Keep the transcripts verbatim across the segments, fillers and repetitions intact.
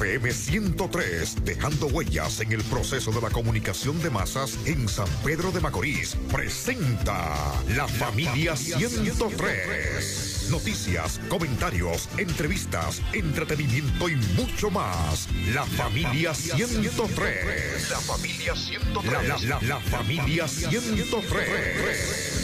F M ciento tres, dejando huellas en el proceso de la comunicación de masas en San Pedro de Macorís, presenta La Familia ciento tres. Noticias, comentarios, entrevistas, entretenimiento y mucho más. La Familia ciento tres. La Familia ciento tres. La, la, la, la Familia ciento tres.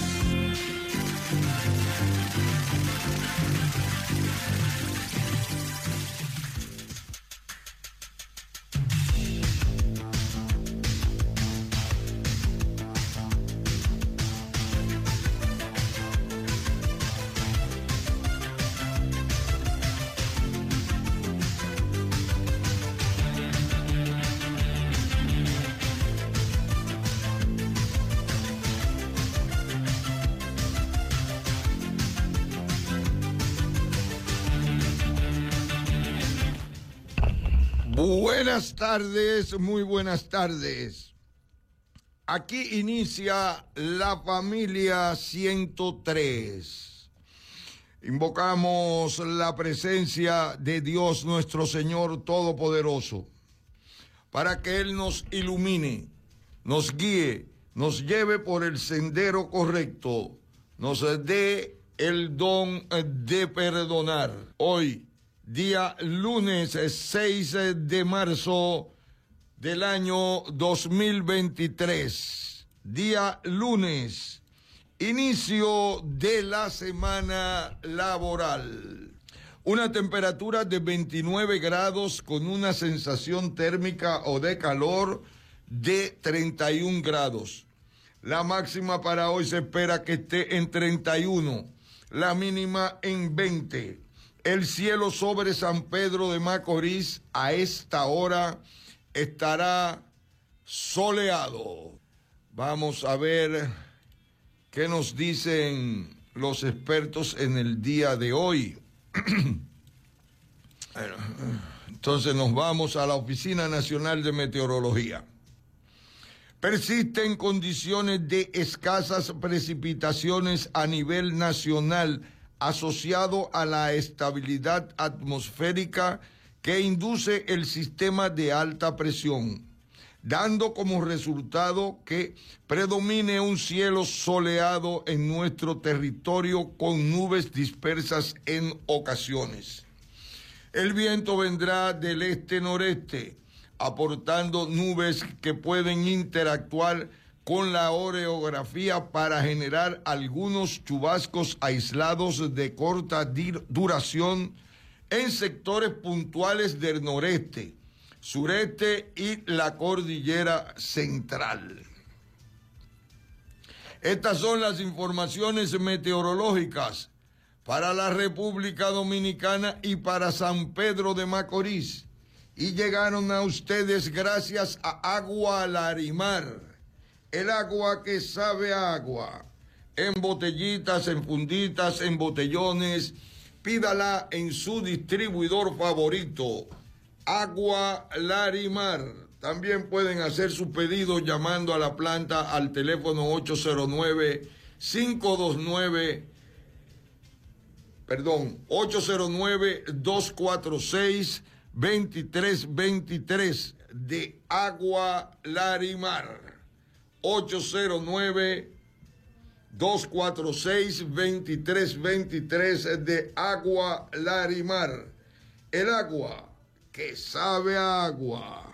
Buenas tardes, muy buenas tardes. Aquí inicia la Familia ciento tres. Invocamos la presencia de Dios nuestro Señor Todopoderoso para que Él nos ilumine, nos guíe, nos lleve por el sendero correcto, nos dé el don de perdonar. Hoy, día lunes seis de marzo del año dos mil veintitrés. Día lunes, inicio de la semana laboral. Una temperatura de veintinueve grados con una sensación térmica o de calor de treinta y un grados. La máxima para hoy se espera que esté en treinta y uno, la mínima en veinte. El cielo sobre San Pedro de Macorís a esta hora estará soleado. Vamos a ver qué nos dicen los expertos en el día de hoy. Bueno, entonces nos vamos a la Oficina Nacional de Meteorología. Persisten condiciones de escasas precipitaciones a nivel nacional asociado a la estabilidad atmosférica que induce el sistema de alta presión, dando como resultado que predomine un cielo soleado en nuestro territorio con nubes dispersas en ocasiones. El viento vendrá del este-noreste, aportando nubes que pueden interactuar con la orografía para generar algunos chubascos aislados de corta duración en sectores puntuales del noreste, sureste y la cordillera central. Estas son las informaciones meteorológicas para la República Dominicana y para San Pedro de Macorís, y llegaron a ustedes gracias a Agua Larimar. El agua que sabe a agua, en botellitas, en funditas, en botellones. Pídala en su distribuidor favorito, Agua Larimar. También pueden hacer su pedido llamando a la planta al teléfono ocho cero nueve, cinco dos nueve, perdón, ocho cero nueve, dos cuatro seis, dos tres dos tres de Agua Larimar. ocho cero nueve, dos cuatro seis, dos tres dos tres de Agua Larimar. El agua que sabe a agua.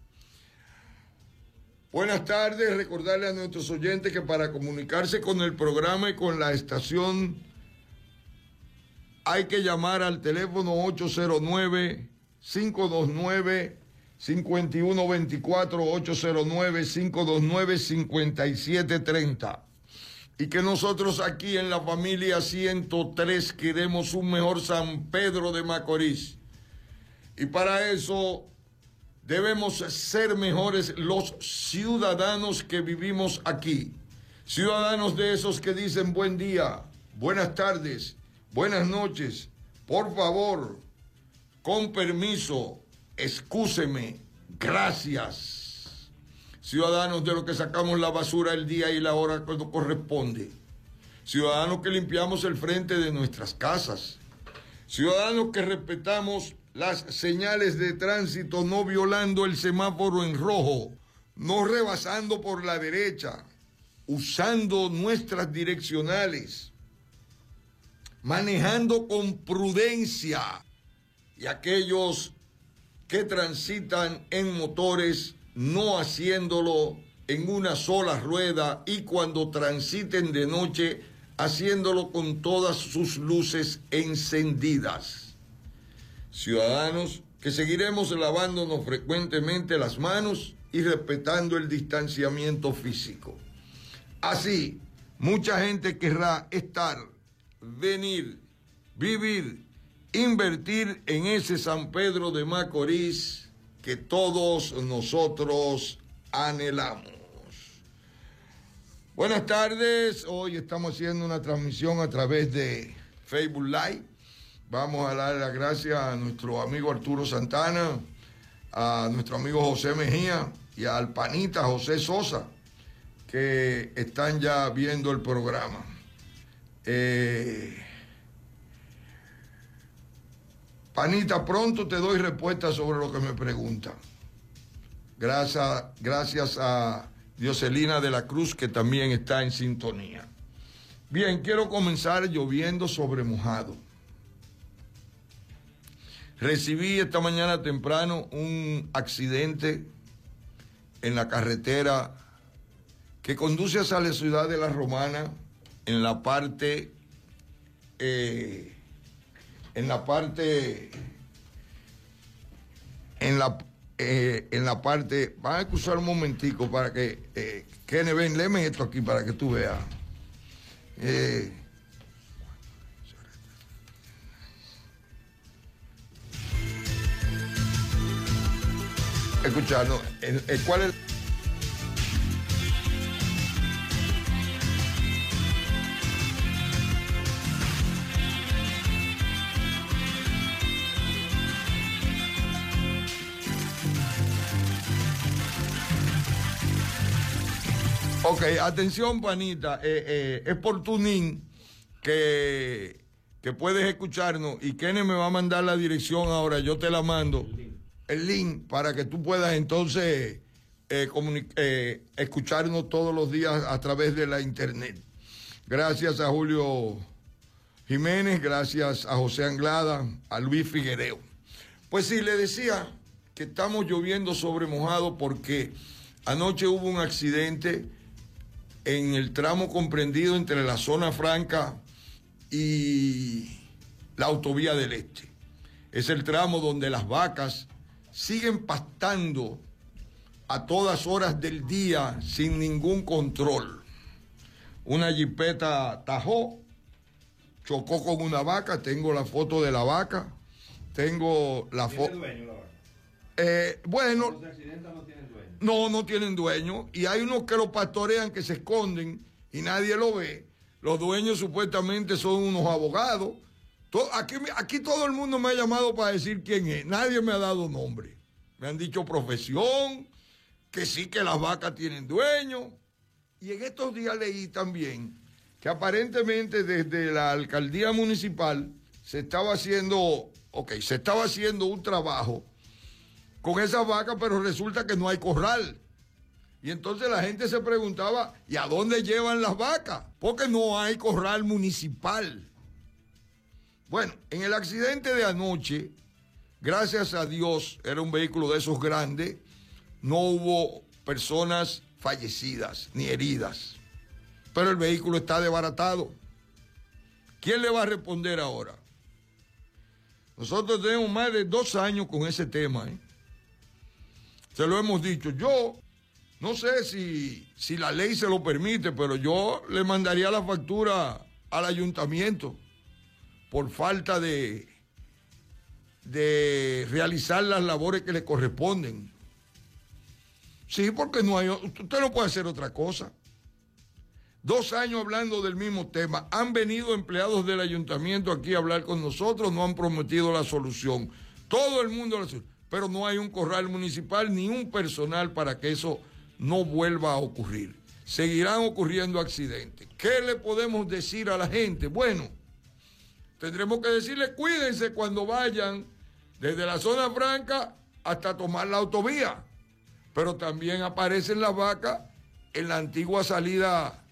Buenas tardes, recordarle a nuestros oyentes que para comunicarse con el programa y con la estación hay que llamar al teléfono ocho cero nueve, cinco dos nueve, cinco uno dos cuatro, ocho cero nueve, cinco dos nueve, cinco siete tres cero. Y que nosotros aquí en la Familia ciento tres queremos un mejor San Pedro de Macorís. Y para eso debemos ser mejores los ciudadanos que vivimos aquí. Ciudadanos de esos que dicen buen día, buenas tardes, buenas noches, por favor, con permiso, excúseme, gracias. Ciudadanos de los que sacamos la basura el día y la hora cuando corresponde. Ciudadanos que limpiamos el frente de nuestras casas. Ciudadanos que respetamos las señales de tránsito, no violando el semáforo en rojo, no rebasando por la derecha, usando nuestras direccionales, manejando con prudencia, y aquellos que transitan en motores no haciéndolo en una sola rueda, y cuando transiten de noche haciéndolo con todas sus luces encendidas. Ciudadanos que seguiremos lavándonos frecuentemente las manos y respetando el distanciamiento físico. Así, mucha gente querrá estar, venir, vivir, invertir en ese San Pedro de Macorís que todos nosotros anhelamos. Buenas tardes, hoy estamos haciendo una transmisión a través de Facebook Live. Vamos a dar las gracias a nuestro amigo Arturo Santana, a nuestro amigo José Mejía y al panita José Sosa, que están ya viendo el programa. Eh, panita, pronto te doy respuesta sobre lo que me preguntan. Gracias, gracias a Dioselina de la Cruz, que también está en sintonía. Bien, quiero comenzar lloviendo sobre mojado. Recibí esta mañana temprano un accidente en la carretera que conduce hacia la ciudad de La Romana, en la parte, eh, en la parte, en la, eh, en la parte, van a excusar un momentico para que, eh, Kene, ven, léeme esto aquí para que tú veas. Eh, escuchando, el, el, ¿cuál es? Ok, atención, panita, eh, eh, es por Tuning que, que puedes escucharnos, y Kene me va a mandar la dirección ahora, yo te la mando, el link, para que tú puedas entonces eh, eh, escucharnos todos los días a través de la internet. Gracias a Julio Jiménez, gracias a José Anglada, a Luis Figuereo. Pues sí, le decía que estamos lloviendo sobre mojado porque anoche hubo un accidente en el tramo comprendido entre la zona franca y la autovía del Este. Es el tramo donde las vacas siguen pastando a todas horas del día sin ningún control. Una jipeta tajó, chocó con una vaca, tengo la foto de la vaca, tengo la foto... ¿Tiene dueño la vaca? Eh, bueno... ¿Los accidentes no tienen dueño? No, no tienen dueño, y hay unos que lo pastorean, que se esconden y nadie lo ve. Los dueños supuestamente son unos abogados. Todo, aquí, aquí todo el mundo me ha llamado para decir quién es. Nadie me ha dado nombre. Me han dicho profesión, que sí que las vacas tienen dueño. Y en estos días leí también que aparentemente desde la alcaldía municipal se estaba haciendo, ok, se estaba haciendo un trabajo con esas vacas, pero resulta que no hay corral. Y entonces la gente se preguntaba, ¿y a dónde llevan las vacas? Porque no hay corral municipal. Bueno, en el accidente de anoche, gracias a Dios, era un vehículo de esos grandes, no hubo personas fallecidas ni heridas. Pero el vehículo está desbaratado. ¿Quién le va a responder ahora? Nosotros tenemos más de dos años con ese tema, ¿eh? Se lo hemos dicho. Yo no sé si, si la ley se lo permite, pero yo le mandaría la factura al ayuntamiento por falta de, de realizar las labores que le corresponden. Sí, porque no hay, usted no puede hacer otra cosa. Dos años hablando del mismo tema. Han venido empleados del ayuntamiento aquí a hablar con nosotros, no han prometido la solución. Todo el mundo la solución. Pero no hay un corral municipal ni un personal para que eso no vuelva a ocurrir. Seguirán ocurriendo accidentes. ¿Qué le podemos decir a la gente? Bueno, tendremos que decirle, cuídense cuando vayan desde la zona franca hasta tomar la autovía. Pero también aparecen las vacas en la antigua salida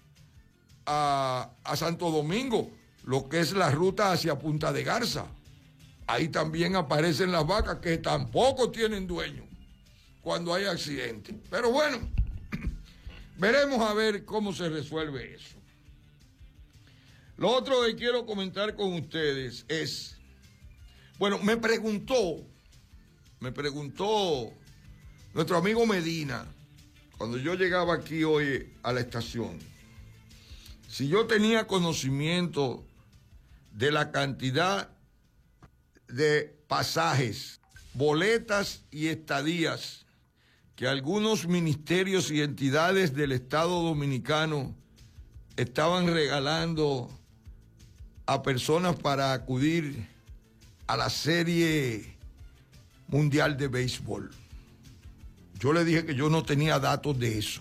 a, a Santo Domingo, lo que es la ruta hacia Punta de Garza. Ahí también aparecen las vacas que tampoco tienen dueño cuando hay accidentes. Pero bueno, veremos a ver cómo se resuelve eso. Lo otro que quiero comentar con ustedes es, bueno, me preguntó, me preguntó nuestro amigo Medina, cuando yo llegaba aquí hoy a la estación, si yo tenía conocimiento de la cantidad de pasajes, boletas y estadías que algunos ministerios y entidades del Estado Dominicano estaban regalando a personas para acudir a la Serie Mundial de Béisbol. Yo le dije que yo no tenía datos de eso.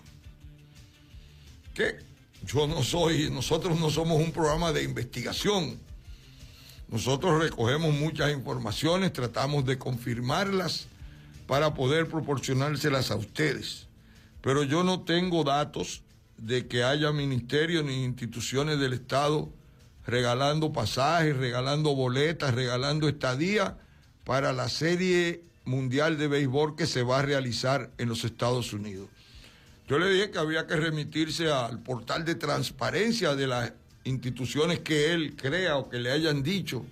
Que yo no soy, nosotros no somos un programa de investigación. Nosotros recogemos muchas informaciones, tratamos de confirmarlas para poder proporcionárselas a ustedes. Pero yo no tengo datos de que haya ministerios ni instituciones del Estado regalando pasajes, regalando boletas, regalando estadía para la Serie Mundial de Béisbol que se va a realizar en los Estados Unidos. Yo le dije que había que remitirse al portal de transparencia de las instituciones que él crea o que le hayan dicho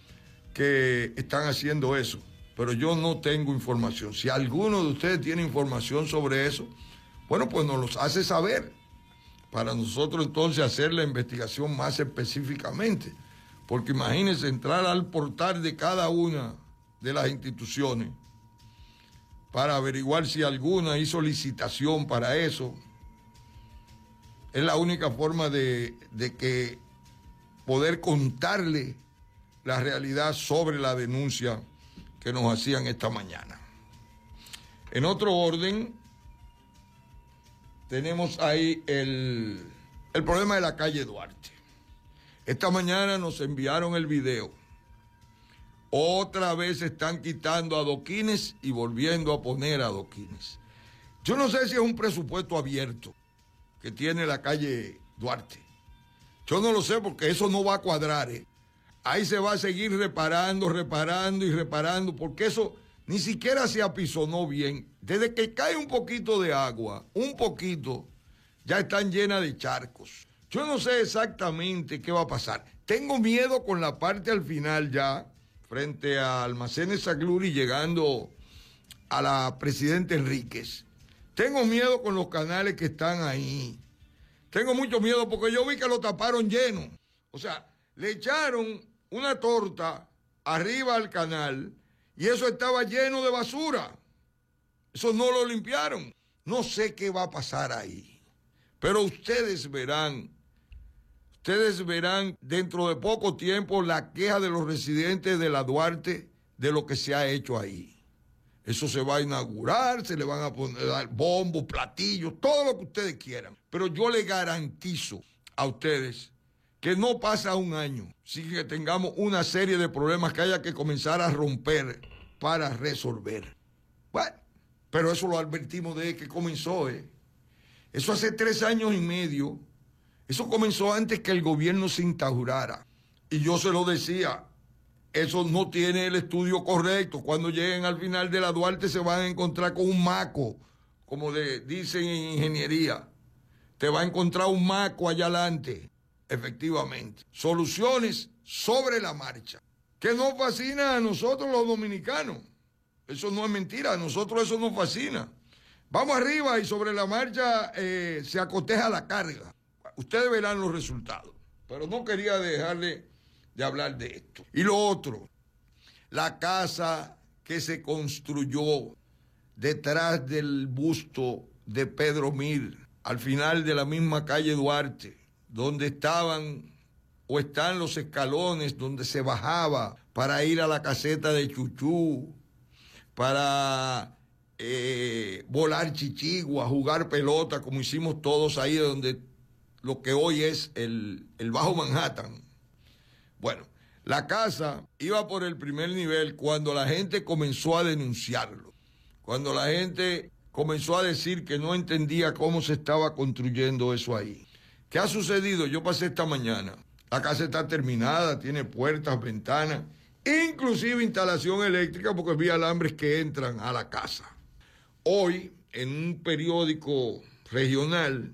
que están haciendo eso, pero yo no tengo información. Si alguno de ustedes tiene información sobre eso, bueno, pues nos los hace saber, para nosotros entonces hacer la investigación más específicamente, porque imagínense entrar al portal de cada una de las instituciones para averiguar si alguna hizo licitación para eso. Es la única forma de, de que poder contarle la realidad sobre la denuncia que nos hacían esta mañana. En otro orden, tenemos ahí el, el problema de la calle Duarte. Esta mañana nos enviaron el video. Otra vez están quitando adoquines y volviendo a poner adoquines. Yo no sé si es un presupuesto abierto que tiene la calle Duarte. Yo no lo sé porque eso no va a cuadrar, ¿eh? Ahí se va a seguir reparando, reparando y reparando, porque eso ni siquiera se apisonó bien. Desde que cae un poquito de agua, un poquito, ya están llenas de charcos. Yo no sé exactamente qué va a pasar. Tengo miedo con la parte al final ya, frente a Almacenes Sagluri, llegando a la Presidente Enríquez. Tengo miedo con los canales que están ahí. Tengo mucho miedo porque yo vi que lo taparon lleno. O sea, le echaron una torta arriba al canal y eso estaba lleno de basura. Eso no lo limpiaron. No sé qué va a pasar ahí. Pero ustedes verán, ustedes verán dentro de poco tiempo la queja de los residentes de la Duarte de lo que se ha hecho ahí. Eso se va a inaugurar, se le van a poner bombos, platillos, todo lo que ustedes quieran. Pero yo les garantizo a ustedes que no pasa un año sin que tengamos una serie de problemas que haya que comenzar a romper para resolver. Bueno, pero eso lo advertimos desde que comenzó, ¿eh? Eso hace tres años y medio. Eso comenzó antes que el gobierno se instaurara. Y yo se lo decía, eso no tiene el estudio correcto. Cuando lleguen al final de la Duarte se van a encontrar con un maco, como de, dicen en ingeniería. Te va a encontrar un maco allá adelante, efectivamente. Soluciones sobre la marcha, que nos fascina a nosotros los dominicanos. Eso no es mentira, a nosotros eso nos fascina. Vamos arriba y sobre la marcha eh, se acoteja la carga. Ustedes verán los resultados, pero no quería dejarle de hablar de esto. Y lo otro, la casa que se construyó detrás del busto de Pedro Mir, al final de la misma calle Duarte, donde estaban o están los escalones donde se bajaba para ir a la caseta de Chuchú, para eh, volar chichigua, jugar pelota, como hicimos todos ahí, donde lo que hoy es el, el Bajo Manhattan. Bueno, La casa iba por el primer nivel cuando la gente comenzó a denunciarlo, cuando la gente comenzó a decir que no entendía cómo se estaba construyendo eso ahí. ¿Qué ha sucedido? Yo pasé esta mañana. La casa está terminada, tiene puertas, ventanas, inclusive instalación eléctrica porque vi alambres que entran a la casa. Hoy, en un periódico regional,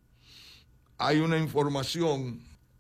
hay una información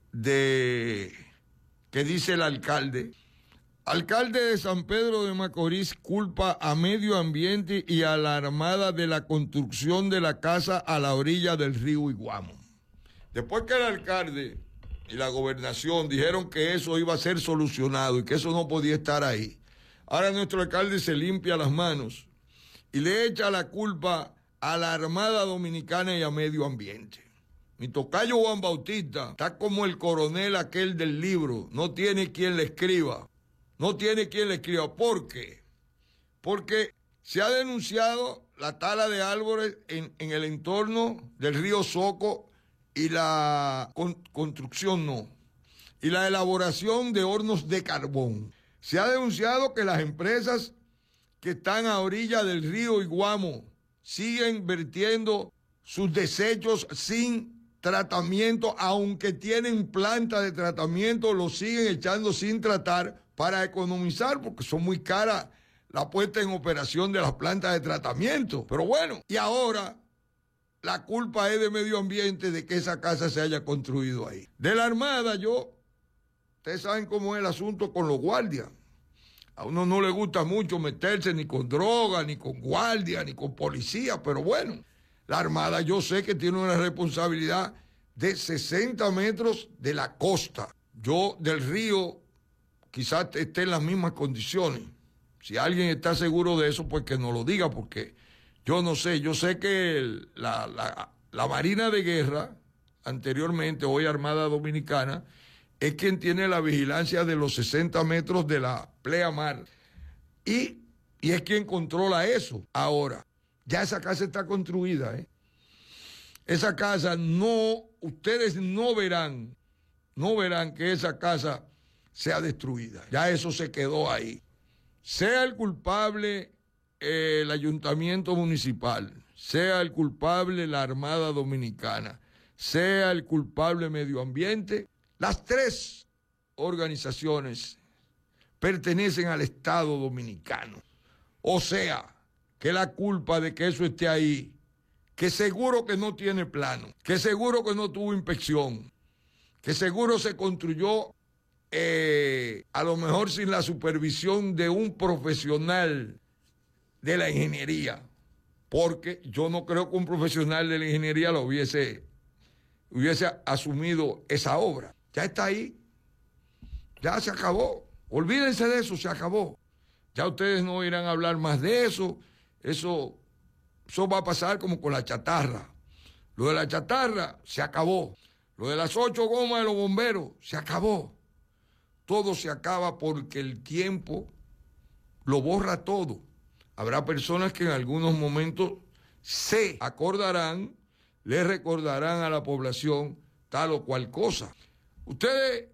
de que dice el alcalde. Alcalde de San Pedro de Macorís culpa a Medio Ambiente y a la Armada de la construcción de la casa a la orilla del río Iguamo. Después que el alcalde y la gobernación dijeron que eso iba a ser solucionado y que eso no podía estar ahí, ahora nuestro alcalde se limpia las manos y le echa la culpa a la Armada Dominicana y a Medio Ambiente. Mi tocayo Juan Bautista está como el coronel aquel del libro, no tiene quien le escriba, no tiene quien le escriba. ¿Por qué? Porque se ha denunciado la tala de árboles en, en el entorno del río Soco y la con, construcción no, y la elaboración de hornos de carbón. Se ha denunciado que las empresas que están a orilla del río Iguamo siguen vertiendo sus desechos sin tratamiento, aunque tienen planta de tratamiento, lo siguen echando sin tratar para economizar, porque son muy caras la puesta en operación de las plantas de tratamiento. Pero bueno, y ahora la culpa es de Medio Ambiente de que esa casa se haya construido ahí. De la Armada, yo, ustedes saben cómo es el asunto con los guardias. A uno no le gusta mucho meterse ni con droga, ni con guardia, ni con policía, pero bueno, la Armada yo sé que tiene una responsabilidad de sesenta metros de la costa. Yo del río quizás esté en las mismas condiciones. Si alguien está seguro de eso, pues que nos lo diga, porque yo no sé. Yo sé que el, la, la, la Marina de Guerra, anteriormente, hoy Armada Dominicana, es quien tiene la vigilancia de los sesenta metros de la pleamar y, y es quien controla eso. Ahora, ya esa casa está construida, ¿eh? Esa casa no, ustedes no verán, no verán que esa casa sea destruida. Ya eso se quedó ahí. Sea el culpable eh, el ayuntamiento municipal, sea el culpable la Armada Dominicana, sea el culpable Medio Ambiente, las tres organizaciones pertenecen al Estado Dominicano. O sea, que la culpa de que eso esté ahí, que seguro que no tiene plano, que seguro que no tuvo inspección, que seguro se construyó eh, a lo mejor sin la supervisión de un profesional de la ingeniería, porque yo no creo que un profesional de la ingeniería lo hubiese, hubiese asumido esa obra. Ya está ahí, ya se acabó, olvídense de eso, se acabó. Ya ustedes no irán a hablar más de eso, eso, eso va a pasar como con la chatarra. Lo de la chatarra se acabó, lo de las ocho gomas de los bomberos se acabó. Todo se acaba porque el tiempo lo borra todo. Habrá personas que en algunos momentos se acordarán, le recordarán a la población tal o cual cosa. ¿Ustedes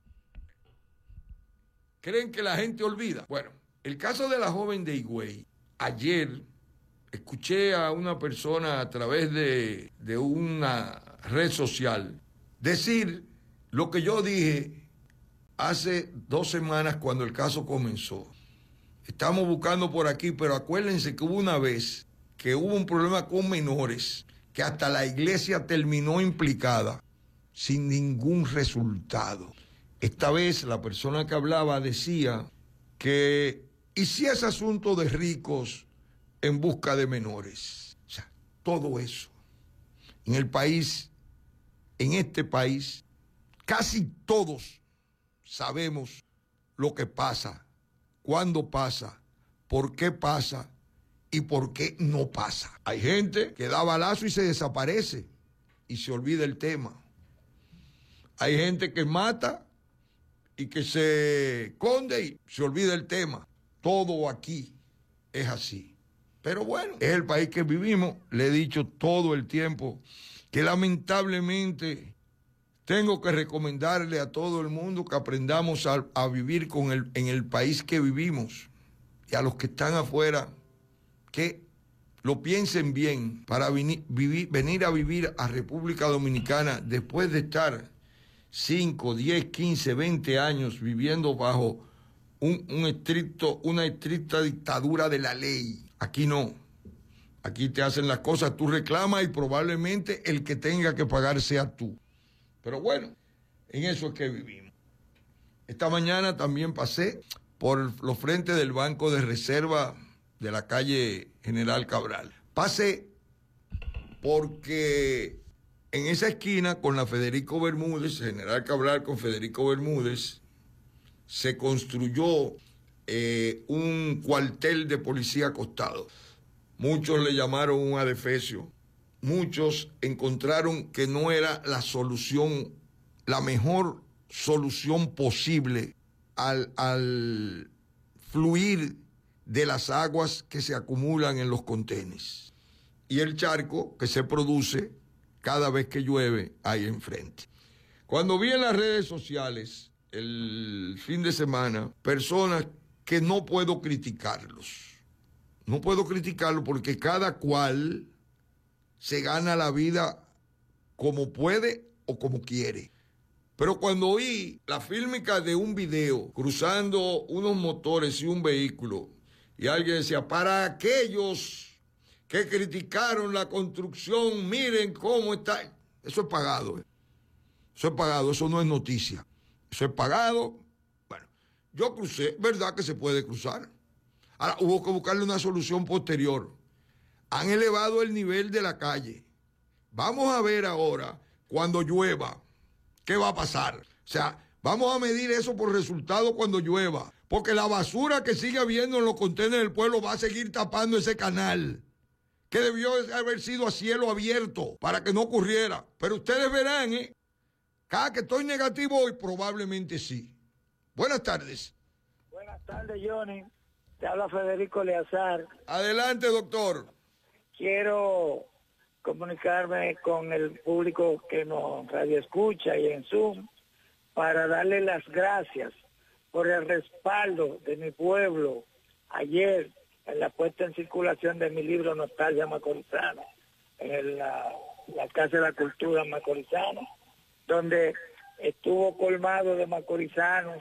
creen que la gente olvida? Bueno, el caso de la joven de Higüey, ayer escuché a una persona a través de, de una red social decir lo que yo dije hace dos semanas cuando el caso comenzó. Estamos buscando por aquí, pero acuérdense que hubo una vez que hubo un problema con menores, que hasta la iglesia terminó implicada sin ningún resultado. Esta vez la persona que hablaba decía que, ¿y si es asunto de ricos en busca de menores? O sea, todo eso. En el país, en este país, casi todos sabemos lo que pasa, cuándo pasa, por qué pasa y por qué no pasa. Hay gente que da balazo y se desaparece y se olvida el tema. Hay gente que mata y que se esconde y se olvida el tema. Todo aquí es así. Pero bueno, es el país que vivimos. Le he dicho todo el tiempo que lamentablemente tengo que recomendarle a todo el mundo que aprendamos a, a vivir con el, en el país que vivimos, y a los que están afuera, que lo piensen bien para vini, vivir, venir a vivir a República Dominicana después de estar cinco, diez, quince, veinte años viviendo bajo un, un estricto, una estricta dictadura de la ley. Aquí no. Aquí te hacen las cosas, tú reclamas y probablemente el que tenga que pagar sea tú. Pero bueno, en eso es que vivimos. Esta mañana también pasé por los frentes del Banco de Reserva de la calle General Cabral. Pasé porque en esa esquina con la Federico Bermúdez, General Cabral con Federico Bermúdez, se construyó eh, un cuartel de policía acostado. Muchos le llamaron un adefesio. Muchos encontraron que no era la solución, la mejor solución posible al, al fluir de las aguas que se acumulan en los contenes y el charco que se produce cada vez que llueve ahí enfrente. Cuando vi en las redes sociales el fin de semana personas que no puedo criticarlos, no puedo criticarlos porque cada cual se gana la vida como puede o como quiere. Pero cuando oí la fílmica de un video cruzando unos motores y un vehículo, y alguien decía, para aquellos que criticaron la construcción, miren cómo está. Eso es pagado. ¿eh? Eso es pagado, eso no es noticia. Eso es pagado. Bueno, yo crucé, verdad que se puede cruzar. Ahora, hubo que buscarle una solución posterior. Han elevado el nivel de la calle. Vamos a ver ahora, cuando llueva, ¿qué va a pasar? O sea, vamos a medir eso por resultado cuando llueva. Porque la basura que sigue habiendo en los contenedores del pueblo va a seguir tapando ese canal, que debió haber sido a cielo abierto para que no ocurriera. Pero ustedes verán, ¿eh? Cada que estoy negativo hoy, probablemente sí. Buenas tardes. Buenas tardes, Johnny. Te habla Federico Eleazar. Adelante, doctor. Quiero comunicarme con el público que nos radio escucha y en Zoom para darle las gracias por el respaldo de mi pueblo ayer en la puesta en circulación de mi libro Nostalgia Macorizana, en la, la Casa de la Cultura Macorizana, donde estuvo colmado de macorizanos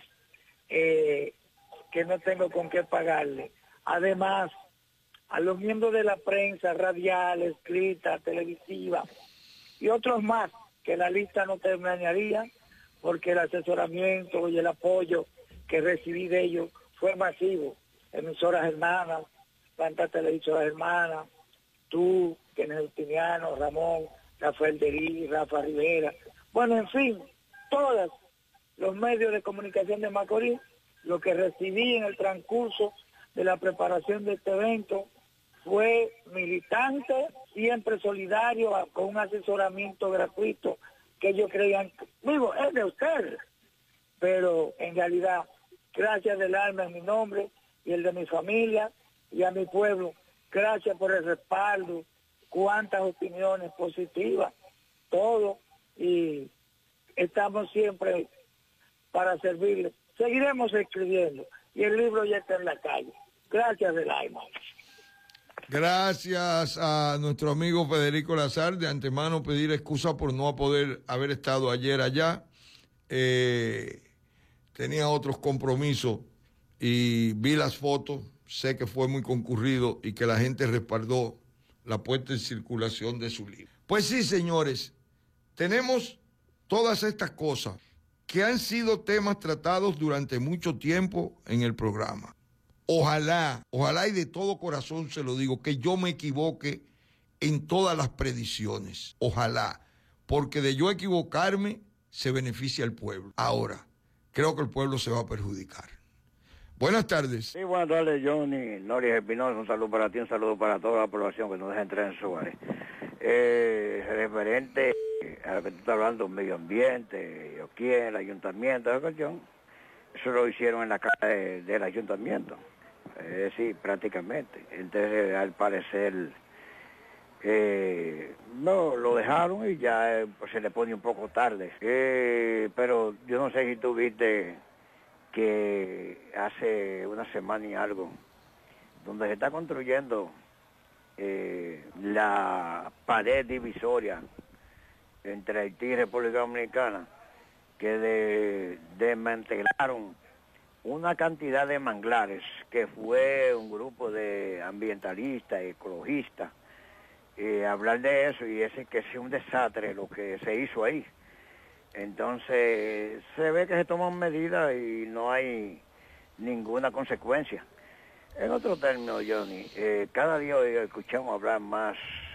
eh, que no tengo con qué pagarle. Además, a los miembros de la prensa radial, escrita, televisiva y otros más, que la lista no terminaría, porque el asesoramiento y el apoyo que recibí de ellos fue masivo. Emisoras hermanas, plantas televisoras hermanas, tú, Kenneth Justiniano, Ramón, Rafael Derí, Rafa Rivera, bueno, en fin, todos los medios de comunicación de Macorís, lo que recibí en el transcurso de la preparación de este evento fue militante, siempre solidario, con un asesoramiento gratuito que ellos creían, digo, es de ustedes, pero en realidad, gracias del alma en mi nombre y el de mi familia y a mi pueblo, gracias por el respaldo, cuántas opiniones positivas, todo, y estamos siempre para servirles. Seguiremos escribiendo y el libro ya está en la calle. Gracias del alma. Gracias a nuestro amigo Federico Eleazar. De antemano pedir excusa por no poder haber estado ayer allá. Eh, tenía otros compromisos y vi las fotos. Sé que fue muy concurrido y que la gente respaldó la puesta en circulación de su libro. Pues sí, señores, tenemos todas estas cosas que han sido temas tratados durante mucho tiempo en el programa. Ojalá, ojalá y de todo corazón se lo digo, que yo me equivoque en todas las predicciones. Ojalá, porque de yo equivocarme se beneficia el pueblo. Ahora, creo que el pueblo se va a perjudicar. Buenas tardes. Sí, buenas tardes, Johnny. Noris Espinosa, un saludo para ti, un saludo para toda la población que nos deja entrar en su área. Eh, referente a lo que tú estás hablando, medio ambiente, yo quién, el ayuntamiento, esa cuestión, eso lo hicieron en la cara de, del ayuntamiento. Eh, sí, prácticamente. Entonces, al parecer, Eh, no, lo dejaron y ya eh, pues se le pone un poco tarde. Eh, pero yo no sé si tú viste que hace una semana y algo, donde se está construyendo eh, la pared divisoria entre Haití y República Dominicana, que de, desmantelaron una cantidad de manglares, que fue un grupo de ambientalistas, ecologistas, eh, hablar de eso, y ese que es un desastre lo que se hizo ahí. Entonces se ve que se toman medidas y no hay ninguna consecuencia. En otro término, Johnny, eh, cada día hoy escuchamos hablar más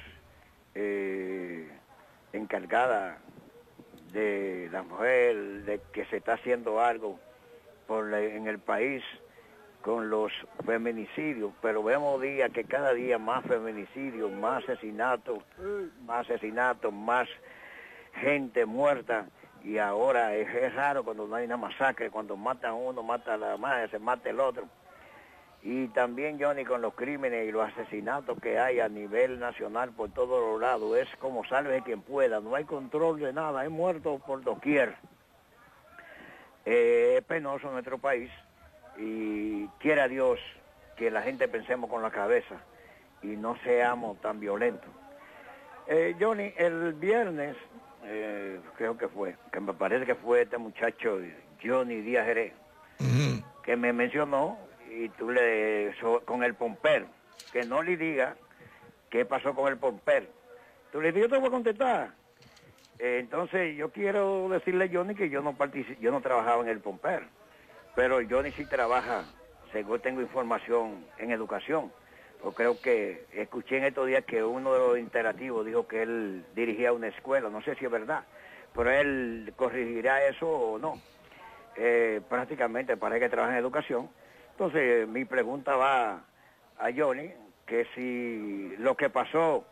eh, encargada de la mujer, de que se está haciendo algo por la, en el país con los feminicidios, pero vemos día que cada día más feminicidios, más asesinatos, más asesinatos, más gente muerta, y ahora es, es raro cuando no hay una masacre, cuando matan uno, mata a la madre, se mata el otro. Y también, Johnny, con los crímenes y los asesinatos que hay a nivel nacional por todos los lados, es como salve quien pueda, no hay control de nada, hay muertos por doquier. Eh, es penoso en nuestro país, y quiera Dios que la gente pensemos con la cabeza y no seamos tan violentos. Eh, Johnny, el viernes, eh, creo que fue, que me parece que fue este muchacho Johnny Díaz Jerez, uh-huh, que me mencionó, y tú le, so, con el pomper, que no le diga qué pasó con el pomper. Tú le dices, yo te voy a contestar. Eh, entonces yo quiero decirle a Johnny que yo no particip, yo no trabajaba en el pomper, pero Johnny sí trabaja, según tengo información, en educación. Yo creo que escuché en estos días que uno de los interactivos dijo que él dirigía una escuela, no sé si es verdad, pero él corregirá eso o no. Eh, prácticamente parece que trabaja en educación. Entonces mi pregunta va a Johnny, que si lo que pasó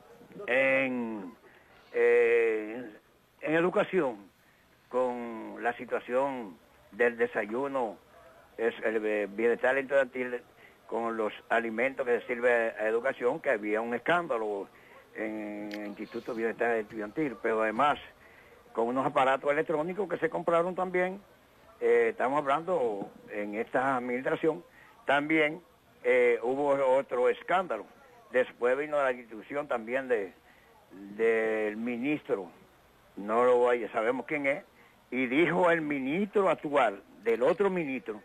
en, eh, en educación con la situación del desayuno, es el bienestar estudiantil con los alimentos que se sirve a educación, que había un escándalo en el Instituto de Bienestar Estudiantil, pero además con unos aparatos electrónicos que se compraron también. Eh, estamos hablando en esta administración, también eh, hubo otro escándalo. Después vino la institución también de del ministro, no lo vaya, sabemos quién es, y dijo el ministro actual, del otro ministro,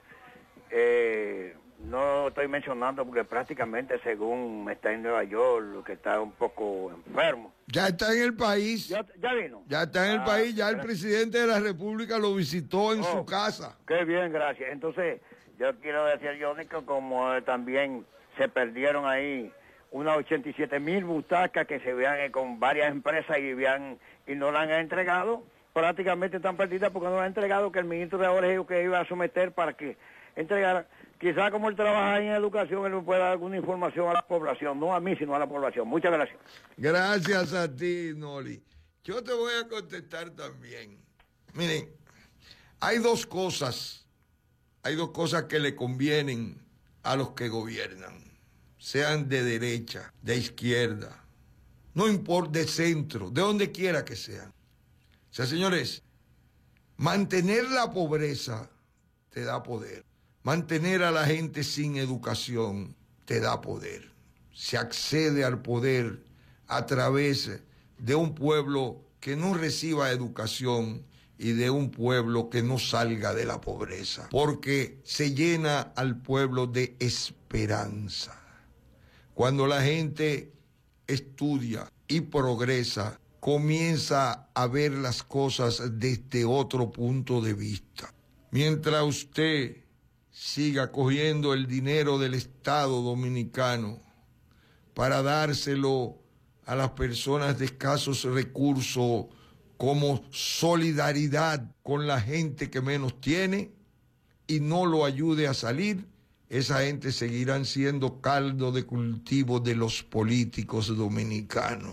eh, no lo estoy mencionando porque prácticamente según está en Nueva York, que está un poco enfermo. Ya está en el país. Ya, ya vino. Ya está en el ah, país, ya el gracias. presidente de la República lo visitó en oh, su casa. Qué bien, gracias. Entonces, yo quiero decir, Johnny, que como eh, también se perdieron ahí unas ochenta y siete mil butacas que se vean eh, con varias empresas y, vean, y no la han entregado, prácticamente están perdidas porque no la han entregado, que el ministro de ahora dijo que iba a someter para que entregara. Quizá como él trabaja en educación, él me pueda dar alguna información a la población, no a mí, sino a la población. Muchas gracias. Gracias a ti, Noli. Yo te voy a contestar también. Miren, hay dos cosas, hay dos cosas que le convienen a los que gobiernan, sean de derecha, de izquierda, no importa, de centro, de donde quiera que sean. O sea, señores, mantener la pobreza te da poder. Mantener a la gente sin educación te da poder. Se accede al poder a través de un pueblo que no reciba educación y de un pueblo que no salga de la pobreza, porque se llena al pueblo de esperanza. Cuando la gente estudia y progresa, comienza a ver las cosas desde otro punto de vista. Mientras usted siga cogiendo el dinero del Estado dominicano para dárselo a las personas de escasos recursos como solidaridad con la gente que menos tiene y no lo ayude a salir, esa gente seguirán siendo caldo de cultivo de los políticos dominicanos.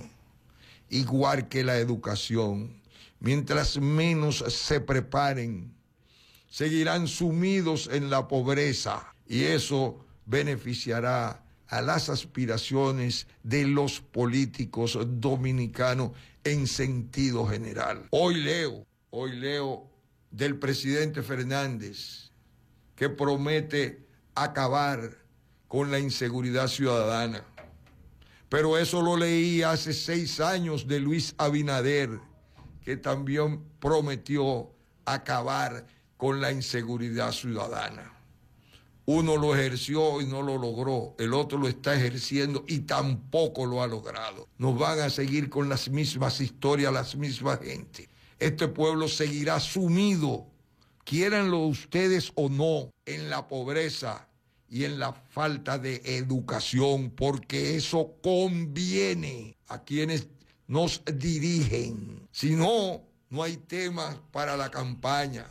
Igual que la educación, mientras menos se preparen, seguirán sumidos en la pobreza y eso beneficiará a las aspiraciones de los políticos dominicanos en sentido general. Hoy leo, hoy leo del presidente Fernández que promete acabar con la inseguridad ciudadana. Pero eso lo leí hace seis años de Luis Abinader, que también prometió acabar con la inseguridad ciudadana. Uno lo ejerció y no lo logró, el otro lo está ejerciendo y tampoco lo ha logrado. Nos van a seguir con las mismas historias, las mismas gente. Este pueblo seguirá sumido, quiéranlo ustedes o no, en la pobreza y en la falta de educación, porque eso conviene a quienes nos dirigen. Si no, no hay temas para la campaña.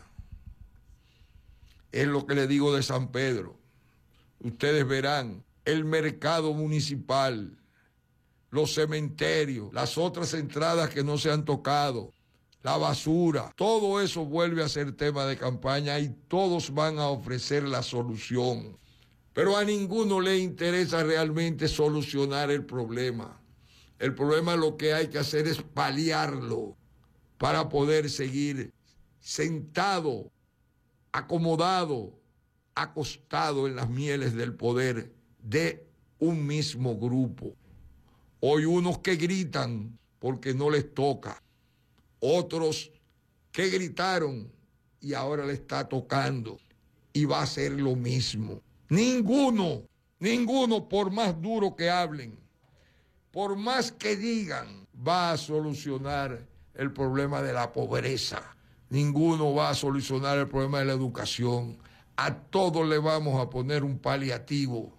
Es lo que le digo de San Pedro. Ustedes verán el mercado municipal, los cementerios, las otras entradas que no se han tocado, la basura, todo eso vuelve a ser tema de campaña y todos van a ofrecer la solución. Pero a ninguno le interesa realmente solucionar el problema. El problema lo que hay que hacer es paliarlo para poder seguir sentado, acomodado, acostado en las mieles del poder de un mismo grupo. Hoy unos que gritan porque no les toca, otros que gritaron y ahora le está tocando y va a ser lo mismo. Ninguno, ninguno, por más duro que hablen, por más que digan, va a solucionar el problema de la pobreza. Ninguno va a solucionar el problema de la educación. A todos le vamos a poner un paliativo,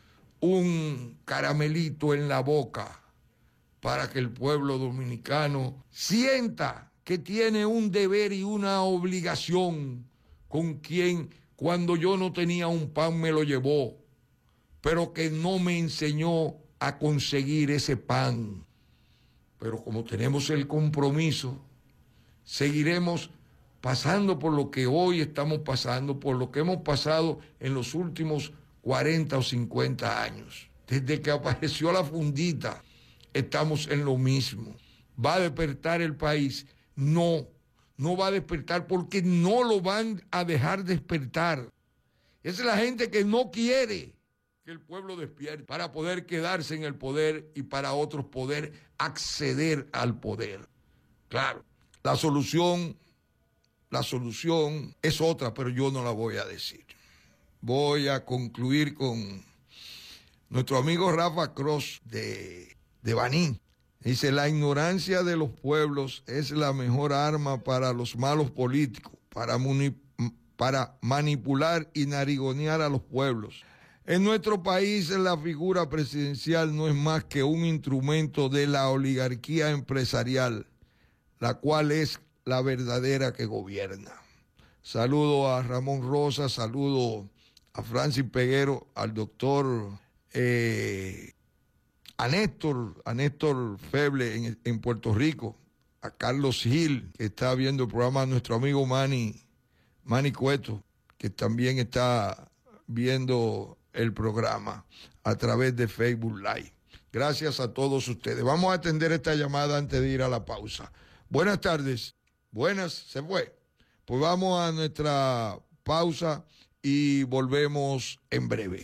un caramelito en la boca, para que el pueblo dominicano sienta que tiene un deber y una obligación con quien cuando yo no tenía un pan me lo llevó, pero que no me enseñó a conseguir ese pan. Pero como tenemos el compromiso, seguiremos pasando por lo que hoy estamos pasando, por lo que hemos pasado en los últimos cuarenta o cincuenta años. Desde que apareció la fundita, estamos en lo mismo. ¿Va a despertar el país? No, no va a despertar porque no lo van a dejar despertar. Es la gente que no quiere que el pueblo despierte para poder quedarse en el poder y para otros poder acceder al poder. Claro, la solución, la solución es otra, pero yo no la voy a decir. Voy a concluir con nuestro amigo Rafa Cross de, de Baní. Dice, la ignorancia de los pueblos es la mejor arma para los malos políticos, para, muni, para manipular y narigonear a los pueblos. En nuestro país la figura presidencial no es más que un instrumento de la oligarquía empresarial, la cual es la verdadera que gobierna. Saludo a Ramón Rosa, saludo a Francis Peguero, al doctor, eh, a Néstor, a Néstor Feble en, en Puerto Rico, a Carlos Gil, que está viendo el programa, a nuestro amigo Manny, Manny Cueto, que también está viendo el programa a través de Facebook Live. Gracias a todos ustedes. Vamos a atender esta llamada antes de ir a la pausa. Buenas tardes. Buenas, se fue. Pues vamos a nuestra pausa y volvemos en breve.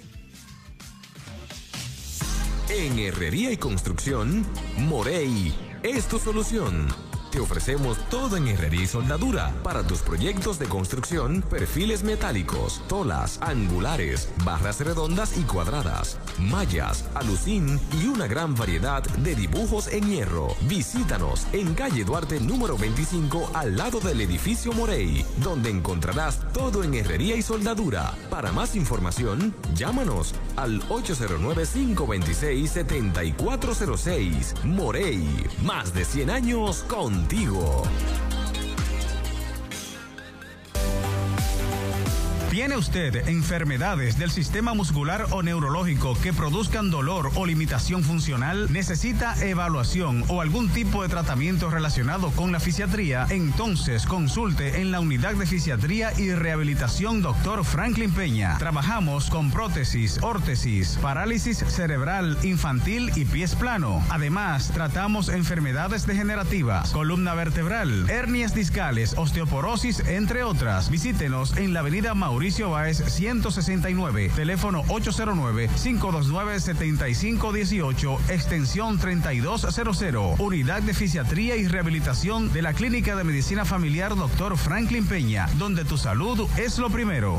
En Herrería y Construcción, Morey es tu solución. Te ofrecemos todo en herrería y soldadura para tus proyectos de construcción, perfiles metálicos, tolas, angulares, barras redondas y cuadradas, mallas, alucín y una gran variedad de dibujos en hierro. Visítanos en calle Duarte número veinticinco al lado del edificio Morey, donde encontrarás todo en herrería y soldadura. Para más información, llámanos al ocho cero nueve, cinco dos seis, siete cuatro cero seis. Morey, más de cien años contigo. ¿Tiene usted enfermedades del sistema muscular o neurológico que produzcan dolor o limitación funcional? ¿Necesita evaluación o algún tipo de tratamiento relacionado con la fisiatría? Entonces consulte en la unidad de fisiatría y rehabilitación doctor Franklin Peña. Trabajamos con prótesis, órtesis, parálisis cerebral infantil y pies plano. Además, tratamos enfermedades degenerativas, columna vertebral, hernias discales, osteoporosis, entre otras. Visítenos en la avenida Mauricio Báez ciento sesenta y nueve, teléfono ocho cero nueve, cinco dos nueve, siete cinco uno ocho, extensión treinta y dos cero cero. Unidad de Fisiatría y Rehabilitación de la Clínica de Medicina Familiar doctor Franklin Peña, donde tu salud es lo primero.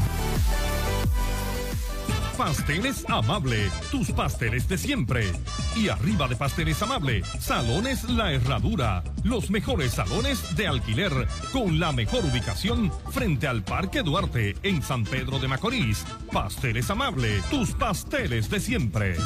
Pasteles Amable, tus pasteles de siempre. Y arriba de Pasteles Amable, Salones La Herradura, los mejores salones de alquiler, con la mejor ubicación frente al Parque Duarte, en San Pedro de Macorís. Pasteles Amable, tus pasteles de siempre.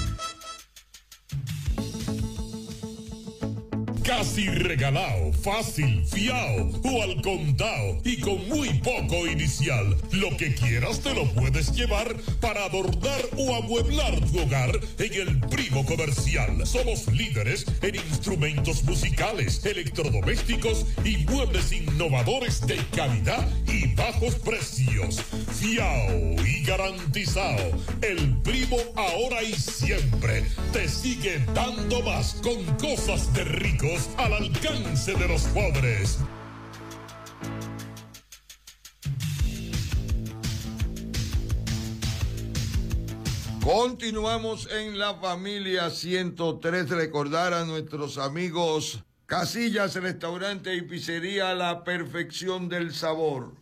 Casi regalado, fácil, fiao o al contado y con muy poco inicial. Lo que quieras te lo puedes llevar para adornar o amueblar tu hogar en el Primo Comercial. Somos líderes en instrumentos musicales, electrodomésticos y muebles innovadores de calidad y bajos precios. Fiao y garantizado. El Primo ahora y siempre te sigue dando más con cosas de ricos al alcance de los pobres. Continuamos en la familia ciento tres. Recordar a nuestros amigos Casillas, Restaurante y Pizzería La Perfección del Sabor.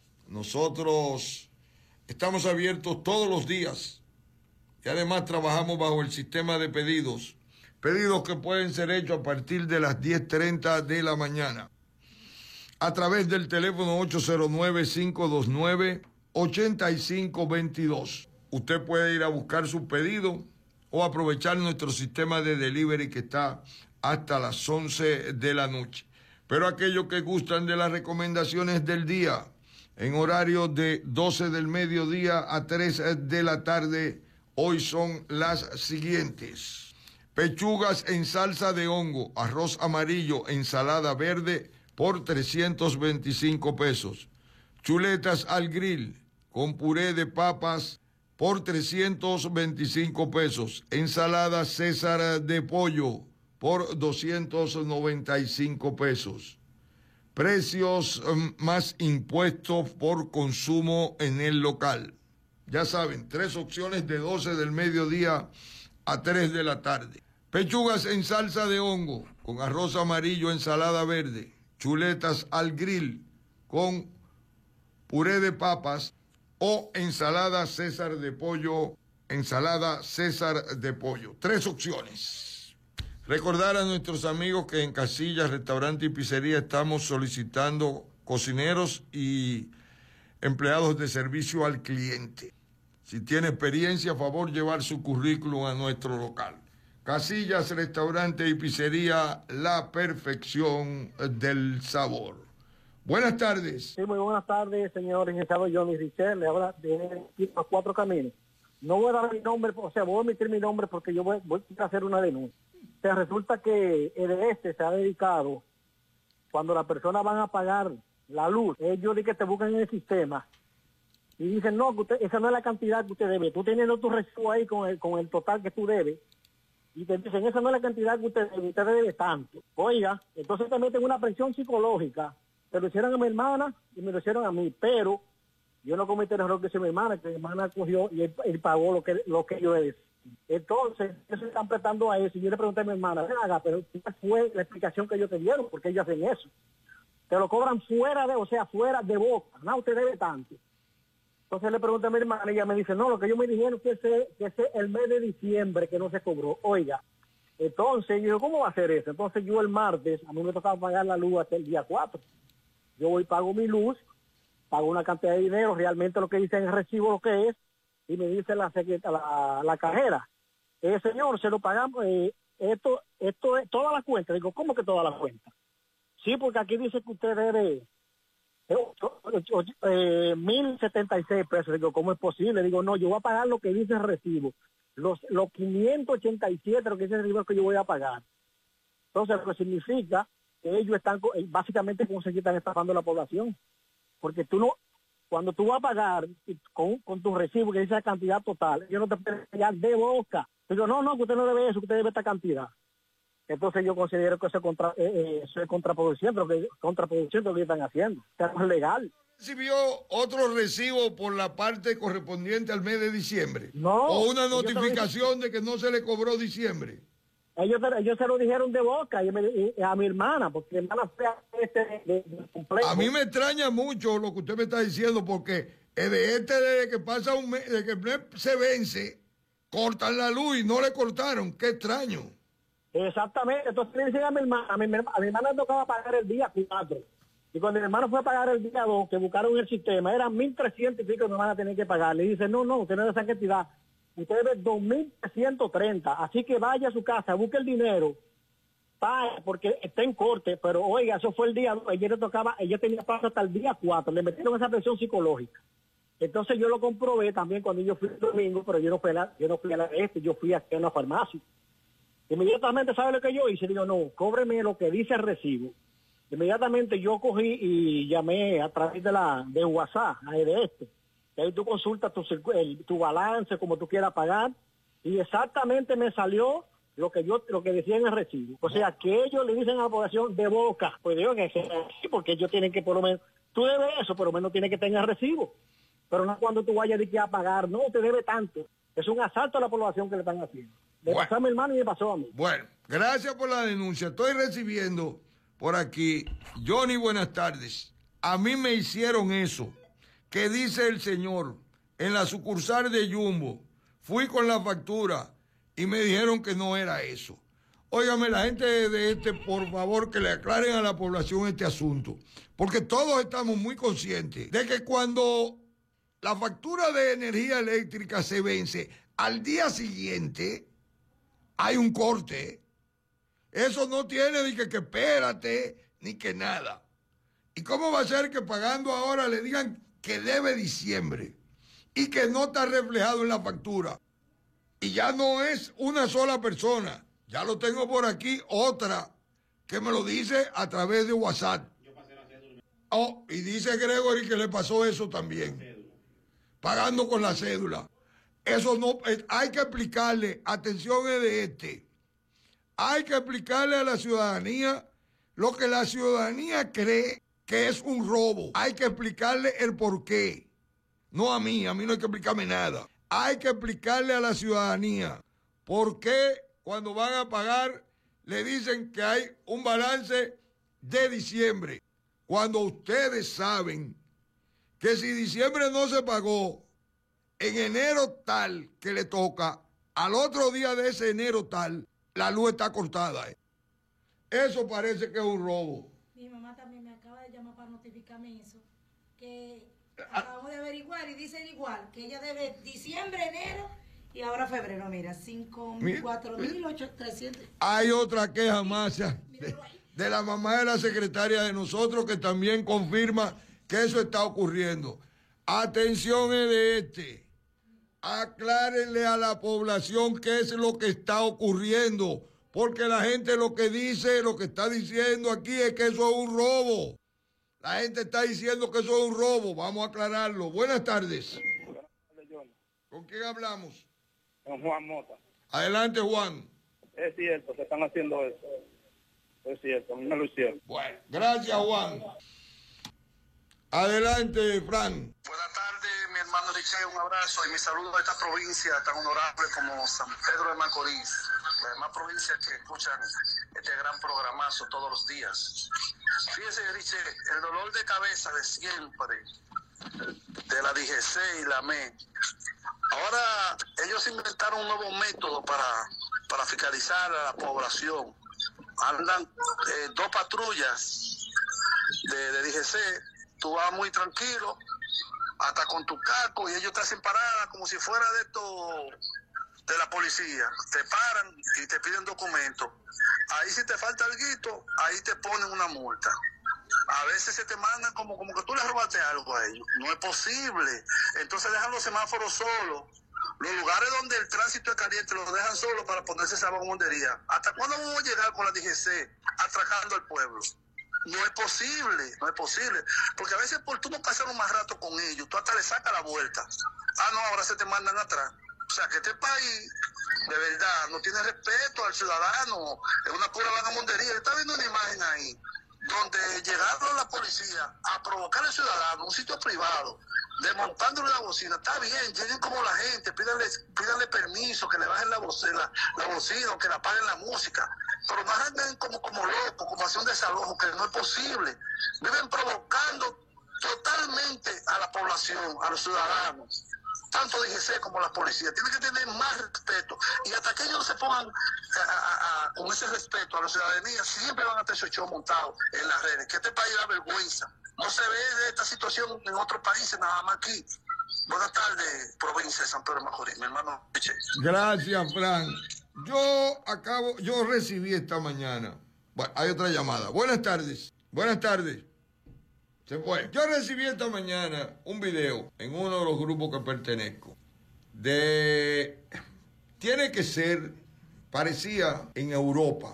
Nosotros estamos abiertos todos los días y además trabajamos bajo el sistema de pedidos. Pedidos que pueden ser hechos a partir de las diez treinta de la mañana. A través del teléfono ocho cero nueve, cinco dos nueve, ocho cinco dos dos. Usted puede ir a buscar su pedido o aprovechar nuestro sistema de delivery que está hasta las once de la noche. Pero aquellos que gustan de las recomendaciones del día, en horario de doce del mediodía a tres de la tarde, hoy son las siguientes. Pechugas en salsa de hongo, arroz amarillo, ensalada verde por trescientos veinticinco pesos. Chuletas al grill con puré de papas por trescientos veinticinco pesos. Ensalada César de pollo por doscientos noventa y cinco pesos. Precios más impuestos por consumo en el local. Ya saben, tres opciones de doce del mediodía a tres de la tarde. Pechugas en salsa de hongo con arroz amarillo, ensalada verde. Chuletas al grill con puré de papas o ensalada César de pollo, ensalada César de pollo. Tres opciones. Recordar a nuestros amigos que en Casillas, Restaurante y Pizzería estamos solicitando cocineros y empleados de servicio al cliente. Si tiene experiencia, a favor llevar su currículum a nuestro local. Casillas, Restaurante y Pizzería, la perfección del sabor. Buenas tardes. Sí, muy buenas tardes, señor licenciado Johnny Richel. Le habla de los Cuatro Caminos. No voy a dar mi nombre, o sea, voy a omitir mi nombre porque yo voy, voy a hacer una denuncia. O sea, resulta que el este se ha dedicado, cuando las personas van a pagar la luz, ellos dicen que te buscan en el sistema y dicen, no, que usted, esa no es la cantidad que usted debe. Tú teniendo tu recibo ahí con el, con el total que tú debes, y te dicen, esa no es la cantidad que usted debe, usted debe tanto. Oiga, entonces te meten una presión psicológica. Te lo hicieron a mi hermana y me lo hicieron a mí, pero yo no cometí el error que hizo mi hermana, que mi hermana cogió y él, él pagó lo que lo que yo le decía. Entonces, ellos se están prestando a eso, y yo le pregunté a mi hermana, ven acá, pero ¿cuál fue la explicación que ellos te dieron? ¿Por qué ellos hacen eso? Te lo cobran fuera de, o sea, fuera de boca, no, usted debe tanto. Entonces le pregunté a mi hermana y ella me dice, no, lo que ellos me dijeron que ese, que ese el mes de diciembre que no se cobró. Oiga, entonces yo digo, ¿cómo va a ser eso? Entonces yo el martes, a mí me tocaba pagar la luz hasta el día cuatro. Yo voy y pago mi luz, pago una cantidad de dinero, realmente lo que dice en el recibo lo que es, y me dice la la, la cajera, eh, señor, se lo pagamos, eh, esto esto es toda la cuenta. Digo, ¿cómo que toda la cuenta? Sí, porque aquí dice que usted debe eh, mil setenta y seis pesos. Digo, ¿cómo es posible? Digo, no, yo voy a pagar lo que dice el recibo. Los, los quinientos ochenta y siete, lo que dice el recibo, es que yo voy a pagar. Entonces, lo que significa que ellos están, básicamente, ¿cómo se están estafando a la población? Porque tú no, cuando tú vas a pagar con, con tu recibo que dice la cantidad total, ellos no te pueden pagar de boca. Digo, no, no, que usted no debe eso, que usted debe esta cantidad. Entonces yo considero que eso es, contra, eh, eso es contraproducente, lo que, contraproducente lo que están haciendo. Eso es legal. ¿Recibió otro recibo por la parte correspondiente al mes de diciembre? No. ¿O una notificación de que no se le cobró diciembre? Ellos, ellos se lo dijeron de boca y me, y a mi hermana, porque mi hermana fue a este de, de complejo. A mí me extraña mucho lo que usted me está diciendo, porque de este, desde que pasa un mes, desde que el mes se vence, cortan la luz y no le cortaron. Qué extraño. Exactamente. Entonces le dicen a mi hermana, a mi, a mi hermana le tocaba pagar el día cuatro. Y cuando mi hermano fue a pagar el día dos, que buscaron el sistema, eran mil trescientos y pico que mi hermana tenía que pagar. Le dice, no, no, usted no es de esa cantidad. Usted debe dos mil trescientos treinta, así que vaya a su casa, busque el dinero, pague, porque está en corte, pero oiga, eso fue el día dos, ella le tocaba, ella tenía paso hasta el día cuatro, le metieron esa presión psicológica. Entonces yo lo comprobé también cuando yo fui el domingo, pero yo no fui a la, yo no fui a la este, yo fui aquí a una farmacia. Inmediatamente, ¿sabe lo que yo hice? Digo, no, cóbreme lo que dice el recibo. Inmediatamente yo cogí y llamé a través de la de WhatsApp, a de este. Y ahí tú consultas tu, el, tu balance, como tú quieras pagar, y exactamente me salió lo que yo lo que decía en el recibo. O sea, que ellos le dicen a la población de boca, pues digo que sea así, porque ellos tienen que por lo menos, tú debes eso, por lo menos tiene que tener recibo. Pero no cuando tú vayas a pagar, no, te debe tanto. Es un asalto a la población que le están haciendo. Le bueno, pasó a mi hermano y me pasó a mí. Bueno, gracias por la denuncia. Estoy recibiendo por aquí, Johnny, buenas tardes. A mí me hicieron eso. ¿Qué dice el señor? En la sucursal de Jumbo, fui con la factura y me dijeron que no era eso. Óigame, la gente de este, por favor, que le aclaren a la población este asunto, porque todos estamos muy conscientes de que cuando la factura de energía eléctrica se vence, al día siguiente hay un corte. Eso no tiene ni que, que espérate, ni que nada. ¿Y cómo va a ser que pagando ahora le digan que debe diciembre y que no está reflejado en la factura? Y ya no es una sola persona, ya lo tengo por aquí, otra que me lo dice a través de WhatsApp. Yo pasé la cédula. Oh, y dice Gregory que le pasó eso también, pagando con la cédula. Eso no, hay que explicarle, atención es de este, hay que explicarle a la ciudadanía lo que la ciudadanía cree que es un robo. Hay que explicarle el porqué. No a mí, a mí no hay que explicarme nada. Hay que explicarle a la ciudadanía por qué cuando van a pagar le dicen que hay un balance de diciembre. Cuando ustedes saben que si diciembre no se pagó, en enero tal que le toca, al otro día de ese enero tal, la luz está cortada. Eso parece que es un robo. Mi mamá también me acaba de llamar para notificarme eso, que acabamos de averiguar y dicen igual, que ella debe diciembre, enero y ahora febrero, mira, cinco mil, cuatro mil, trescientos. Hay otra queja más de, de la mamá de la secretaria de nosotros que también confirma que eso está ocurriendo. Atención es de este, aclárenle a la población qué es lo que está ocurriendo. Porque la gente lo que dice, lo que está diciendo aquí es que eso es un robo. La gente está diciendo que eso es un robo. Vamos a aclararlo. Buenas tardes. Buenas tardes, John. ¿Con quién hablamos? Con Juan Mota. Adelante, Juan. Es cierto, se están haciendo eso. Es cierto, a mí me lo hicieron. Bueno, gracias, Juan. Adelante, Fran. Buenas tardes, mi hermano Richard, un abrazo y mi saludo a esta provincia tan honorable como San Pedro de Macorís, las demás provincias que escuchan este gran programazo todos los días. Fíjese, Richard, el dolor de cabeza de siempre, de la D G C y la M E, ahora ellos inventaron un nuevo método para, para fiscalizar a la población. Andan eh, dos patrullas de, de D G C. Tú vas muy tranquilo, hasta con tu casco, y ellos te hacen parada como si fuera de esto, de la policía. Te paran y te piden documentos. Ahí si te falta algo, ahí te ponen una multa. A veces se te mandan como, como que tú le robaste algo a ellos. No es posible. Entonces dejan los semáforos solos. Los lugares donde el tránsito es caliente los dejan solos para ponerse esa vagabundería. ¿Hasta cuándo vamos a llegar con la D G C atracando al pueblo? No es posible, no es posible. Porque a veces por tú no pasar un más rato con ellos, tú hasta le sacas la vuelta. Ah, no, ahora se te mandan atrás. O sea, que este país, de verdad, no tiene respeto al ciudadano. Es una pura vagabundería. Está viendo una imagen ahí, donde llegaron la policía a provocar al ciudadano, un sitio privado, desmontándole la bocina. Está bien, lleguen como la gente, pídanle, pídanle permiso, que le bajen la bocina, la bocina o que le apaguen la música. Pero no anden como, como locos, como hacia un desalojo, que no es posible. Viven provocando totalmente a la población, a los ciudadanos. Tanto D G C como la policía. Tienen que tener más respeto. Y hasta que ellos no se pongan a, a, a, con ese respeto a la ciudadanía, siempre van a tener su show montado en las redes. Que este país da vergüenza. No se ve de esta situación en otros países, nada más aquí. Buenas tardes, provincia de San Pedro de Macorís, mi hermano. Gracias, Frank. Yo acabo, yo recibí esta mañana. Bueno, hay otra llamada. Buenas tardes. Buenas tardes. Se fue. Yo recibí esta mañana un video en uno de los grupos que pertenezco. De. Tiene que ser. Parecía en Europa.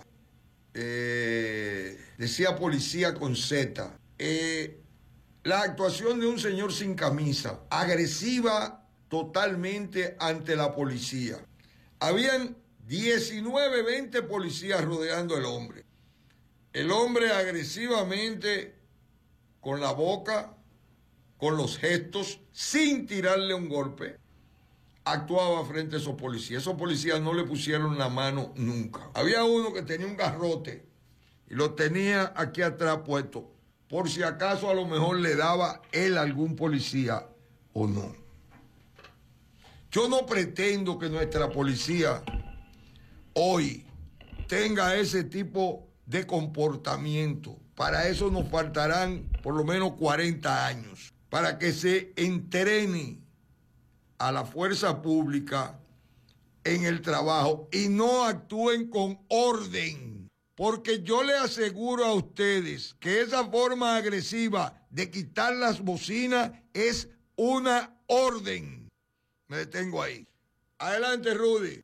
Eh, decía policía con Z. Eh, la actuación de un señor sin camisa, agresiva totalmente ante la policía. Habían diecinueve, veinte policías rodeando al hombre. El hombre agresivamente, con la boca, con los gestos, sin tirarle un golpe, actuaba frente a esos policías. Esos policías no le pusieron la mano nunca. Había uno que tenía un garrote y lo tenía aquí atrás puesto, por si acaso a lo mejor le daba él a algún policía o no. Yo no pretendo que nuestra policía hoy tenga ese tipo de comportamiento. Para eso nos faltarán por lo menos cuarenta años, para que se entrene a la fuerza pública en el trabajo y no actúen con orden. Porque yo le aseguro a ustedes que esa forma agresiva de quitar las bocinas es una orden. Me detengo ahí. Adelante, Rudy.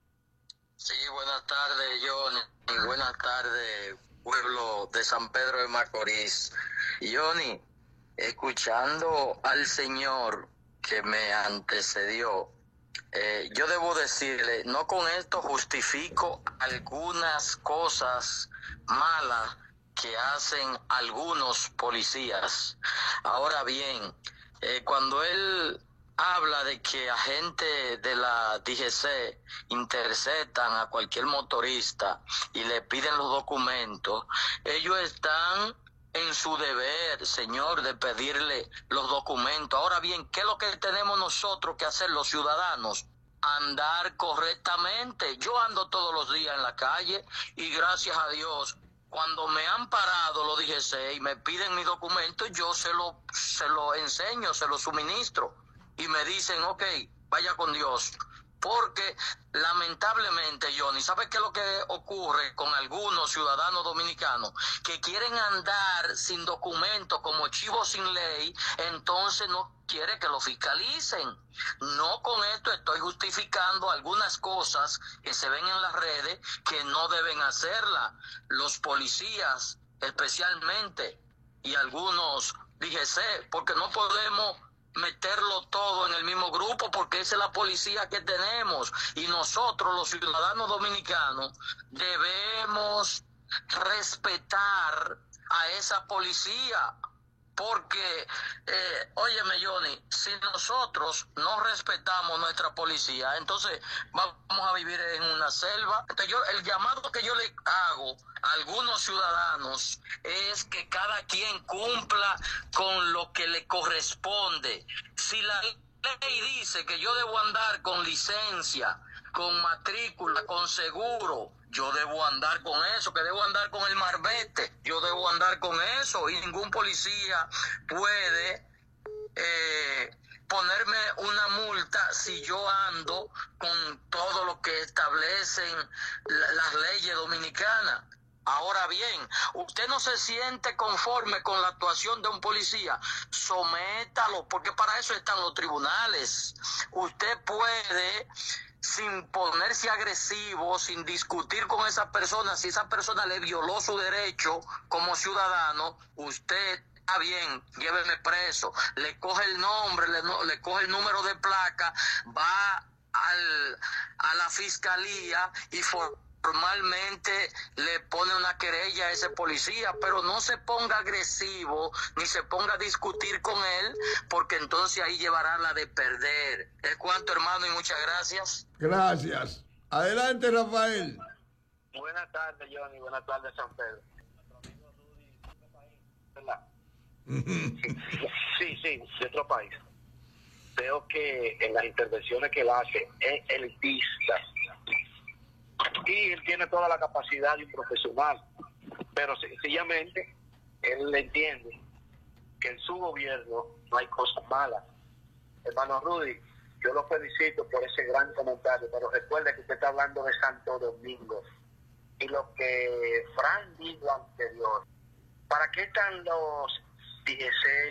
Sí, buenas tardes, Johnny. Buenas tardes, pueblo de San Pedro de Macorís. Johnny, escuchando al señor que me antecedió, eh, yo debo decirle, no con esto justifico algunas cosas malas que hacen algunos policías. Ahora bien, eh, cuando él habla de que agentes de la D G C interceptan a cualquier motorista y le piden los documentos, ellos están en su deber, señor, de pedirle los documentos. Ahora bien, ¿qué es lo que tenemos nosotros que hacer los ciudadanos? Andar correctamente. Yo ando todos los días en la calle y gracias a Dios, cuando me han parado los D G C y me piden mis documentos, yo se lo, se lo enseño, se lo suministro. Y me dicen, ok, vaya con Dios. Porque lamentablemente, Johnny, ¿sabes qué es lo que ocurre con algunos ciudadanos dominicanos? Que quieren andar sin documento, como chivos sin ley, entonces no quiere que lo fiscalicen. No con esto estoy justificando algunas cosas que se ven en las redes que no deben hacerla. Los policías, especialmente, y algunos D G C, porque no podemos meterlo todo en el mismo grupo, porque esa es la policía que tenemos y nosotros los ciudadanos dominicanos debemos respetar a esa policía, porque eh, óyeme, Johnny, si nosotros no respetamos nuestra policía, entonces vamos a vivir en una selva. Entonces yo, el llamado que yo le hago a algunos ciudadanos es que cada quien cumpla con lo que le corresponde. Si la ley dice que yo debo andar con licencia, con matrícula, con seguro, yo debo andar con eso, que debo andar con el marbete, yo debo andar con eso, y ningún policía puede eh, ponerme una multa si yo ando con todo lo que establecen la, las leyes dominicanas. Ahora bien, usted no se siente conforme con la actuación de un policía, sométalo, porque para eso están los tribunales. Usted puede, sin ponerse agresivo, sin discutir con esa persona, si esa persona le violó su derecho como ciudadano, usted, está bien, lléveme preso, le coge el nombre, le, no, le coge el número de placa, va al, a la fiscalía y for Normalmente le pone una querella a ese policía, pero no se ponga agresivo ni se ponga a discutir con él, porque entonces ahí llevará la de perder. Es cuanto, hermano, y muchas gracias. Gracias. Adelante, Rafael. Buenas tardes, Johnny. Buenas tardes, San Pedro. Sí, sí, de otro país. Veo que en las intervenciones que él hace es elitista. Y él tiene toda la capacidad de un profesional, pero sencillamente él entiende que en su gobierno no hay cosas malas. Hermano Rudy, yo lo felicito por ese gran comentario, pero recuerde que usted está hablando de Santo Domingo. Y lo que Fran dijo anterior, ¿para qué están los D G C,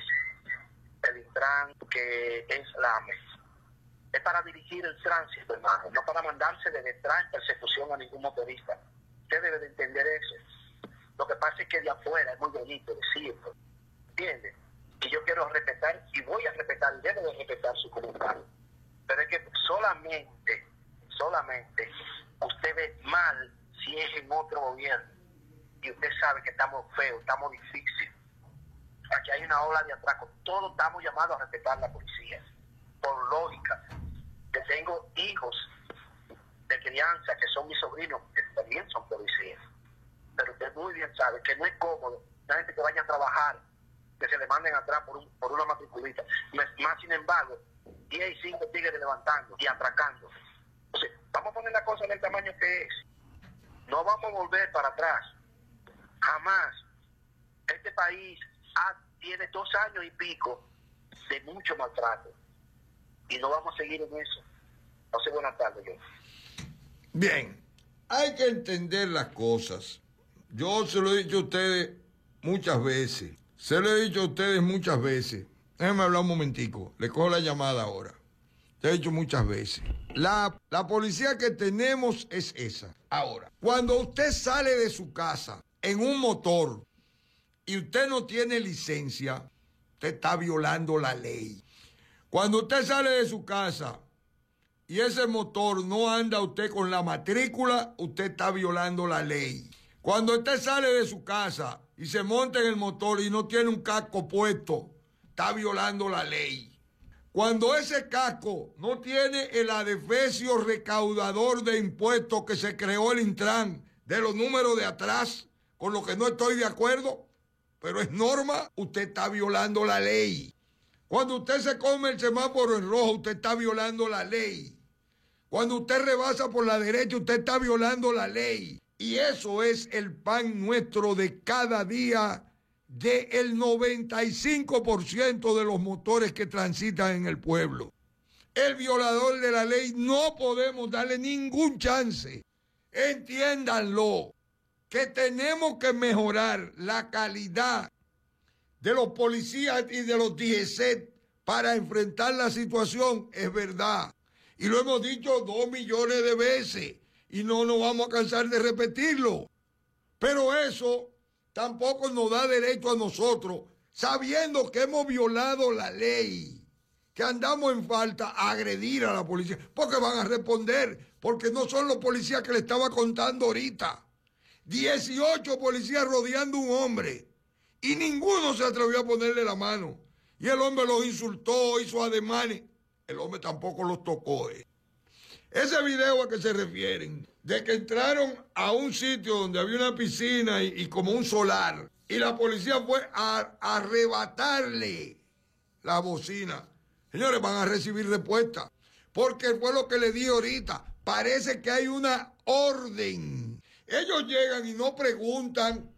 el Intran, que es la A M E? Es para dirigir el tránsito, hermano, no para mandarse de detrás en persecución a ningún motorista. Usted debe de entender eso. Lo que pasa es que de afuera es muy bonito decirlo, ¿entiende? Y yo quiero respetar, y voy a respetar, y debo de respetar su comentario. Pero es que solamente, solamente, usted ve mal si es en otro gobierno. Y usted sabe que estamos feos, estamos difíciles. Aquí hay una ola de atraco. Todos estamos llamados a respetar la policía. Por lógica, que tengo hijos de crianza que son mis sobrinos, que también son policías. Pero usted muy bien sabe que no es cómodo la gente que vaya a trabajar, que se le manden atrás por, un, por una matriculita. Más sin embargo, diez y cinco tigres levantando y atracando. Entonces, vamos a poner la cosa en el tamaño que es. No vamos a volver para atrás. Jamás. Este país ha, tiene dos años y pico de mucho maltrato. Y no vamos a seguir en eso. No sé, buenas tardes, yo. Bien, hay que entender las cosas. Yo se lo he dicho a ustedes muchas veces. Se lo he dicho a ustedes muchas veces. Déjenme hablar un momentico. Le cojo la llamada ahora. Te he dicho muchas veces. La, la policía que tenemos es esa. Ahora, cuando usted sale de su casa en un motor y usted no tiene licencia, usted está violando la ley. Cuando usted sale de su casa y ese motor no anda usted con la matrícula, usted está violando la ley. Cuando usted sale de su casa y se monta en el motor y no tiene un casco puesto, está violando la ley. Cuando ese casco no tiene el adefesio recaudador de impuestos que se creó el Intran de los números de atrás, con lo que no estoy de acuerdo, pero es norma, usted está violando la ley. Cuando usted se come el semáforo en rojo, usted está violando la ley. Cuando usted rebasa por la derecha, usted está violando la ley. Y eso es el pan nuestro de cada día del noventa y cinco por ciento de los motores que transitan en el pueblo. El violador de la ley no podemos darle ningún chance. Entiéndanlo, que tenemos que mejorar la calidad de los policías y de los D G C para enfrentar la situación, es verdad. Y lo hemos dicho dos millones de veces y no nos vamos a cansar de repetirlo. Pero eso tampoco nos da derecho a nosotros, sabiendo que hemos violado la ley, que andamos en falta, a agredir a la policía, porque van a responder, porque no son los policías que le estaba contando ahorita. dieciocho policías rodeando a un hombre. Y ninguno se atrevió a ponerle la mano. Y el hombre los insultó, hizo ademanes. El hombre tampoco los tocó. Eh. Ese video a que se refieren, de que entraron a un sitio donde había una piscina y, y como un solar, y la policía fue a, a arrebatarle la bocina. Señores, van a recibir respuesta. Porque fue lo que le di ahorita. Parece que hay una orden. Ellos llegan y no preguntan.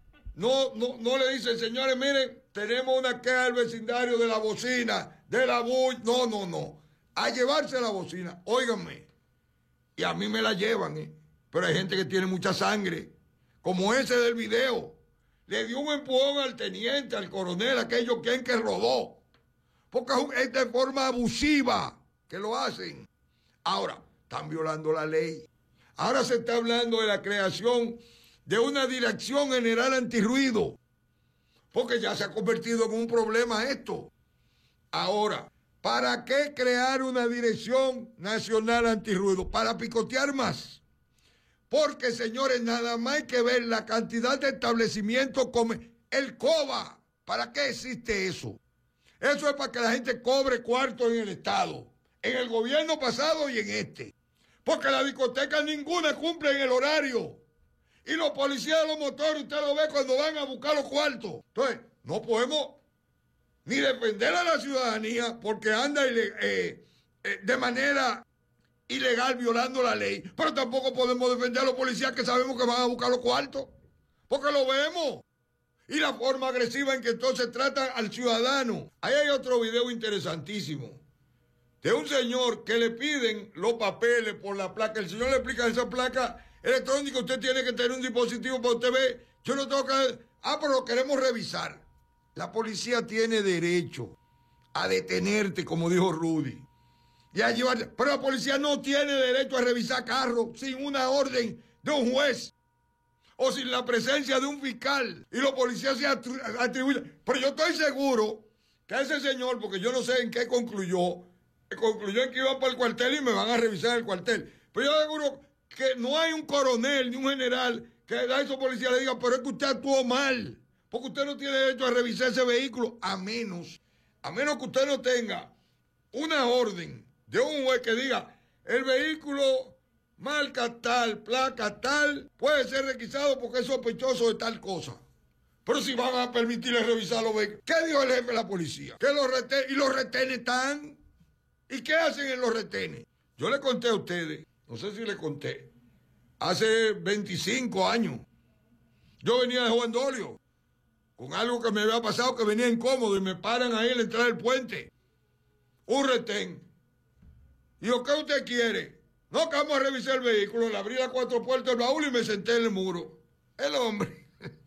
No, no, no le dicen, señores, miren, tenemos una queja del vecindario de la bocina, de la bulla. No, no, no. A llevarse la bocina, óiganme. Y a mí me la llevan, ¿eh? Pero hay gente que tiene mucha sangre. como ese del video. Le dio un empujón al teniente, al coronel, aquello quien que rodó. Porque es de forma abusiva que lo hacen. Ahora, están violando la ley. Ahora se está hablando de la creación de una dirección general antirruido. Porque ya se ha convertido en un problema esto. Ahora, ¿para qué crear una dirección nacional antirruido? Para picotear más. Porque, señores, nada más hay que ver la cantidad de establecimientos como el COBA. ¿Para qué existe eso? Eso es para que la gente cobre cuarto en el Estado, en el gobierno pasado y en este. Porque las discotecas ninguna cumplen el horario. Y los policías de los motores, usted lo ve cuando van a buscar los cuartos. Entonces, no podemos ni defender a la ciudadanía porque anda eh, eh, de manera ilegal violando la ley, pero tampoco podemos defender a los policías que sabemos que van a buscar los cuartos, porque lo vemos. Y la forma agresiva en que entonces tratan al ciudadano. Ahí hay otro video interesantísimo de un señor que le piden los papeles por la placa. El señor le explica esa placa electrónica, usted tiene que tener un dispositivo para usted ver. Yo no tengo que... Ah, pero lo queremos revisar. La policía tiene derecho a detenerte, como dijo Rudy. Y a llevarte. Pero la policía no tiene derecho a revisar carros sin una orden de un juez o sin la presencia de un fiscal. Y los policías se atribuyen. Pero yo estoy seguro que ese señor, porque yo no sé en qué concluyó, concluyó en que iban para el cuartel y me van a revisar el cuartel. Pero yo seguro que no hay un coronel ni un general que a esos policías le diga, pero es que usted actuó mal, porque usted no tiene derecho a revisar ese vehículo, a menos, a menos que usted no tenga una orden de un juez que diga, el vehículo marca tal, placa tal, puede ser requisado porque es sospechoso de tal cosa. Pero si van a permitirle revisar los vehículos, ¿qué dijo el jefe de la policía? Que los retenes, y los retenes están, ¿y qué hacen en los retenes? Yo le conté a ustedes, no sé si le conté, hace veinticinco años, yo venía de Juan Dolio, con algo que me había pasado, que venía incómodo, y me paran ahí en la entrada del puente, un retén. Y yo, ¿qué usted quiere? No, que vamos a revisar el vehículo. Le abrí las cuatro puertas del baúl y me senté en el muro. El hombre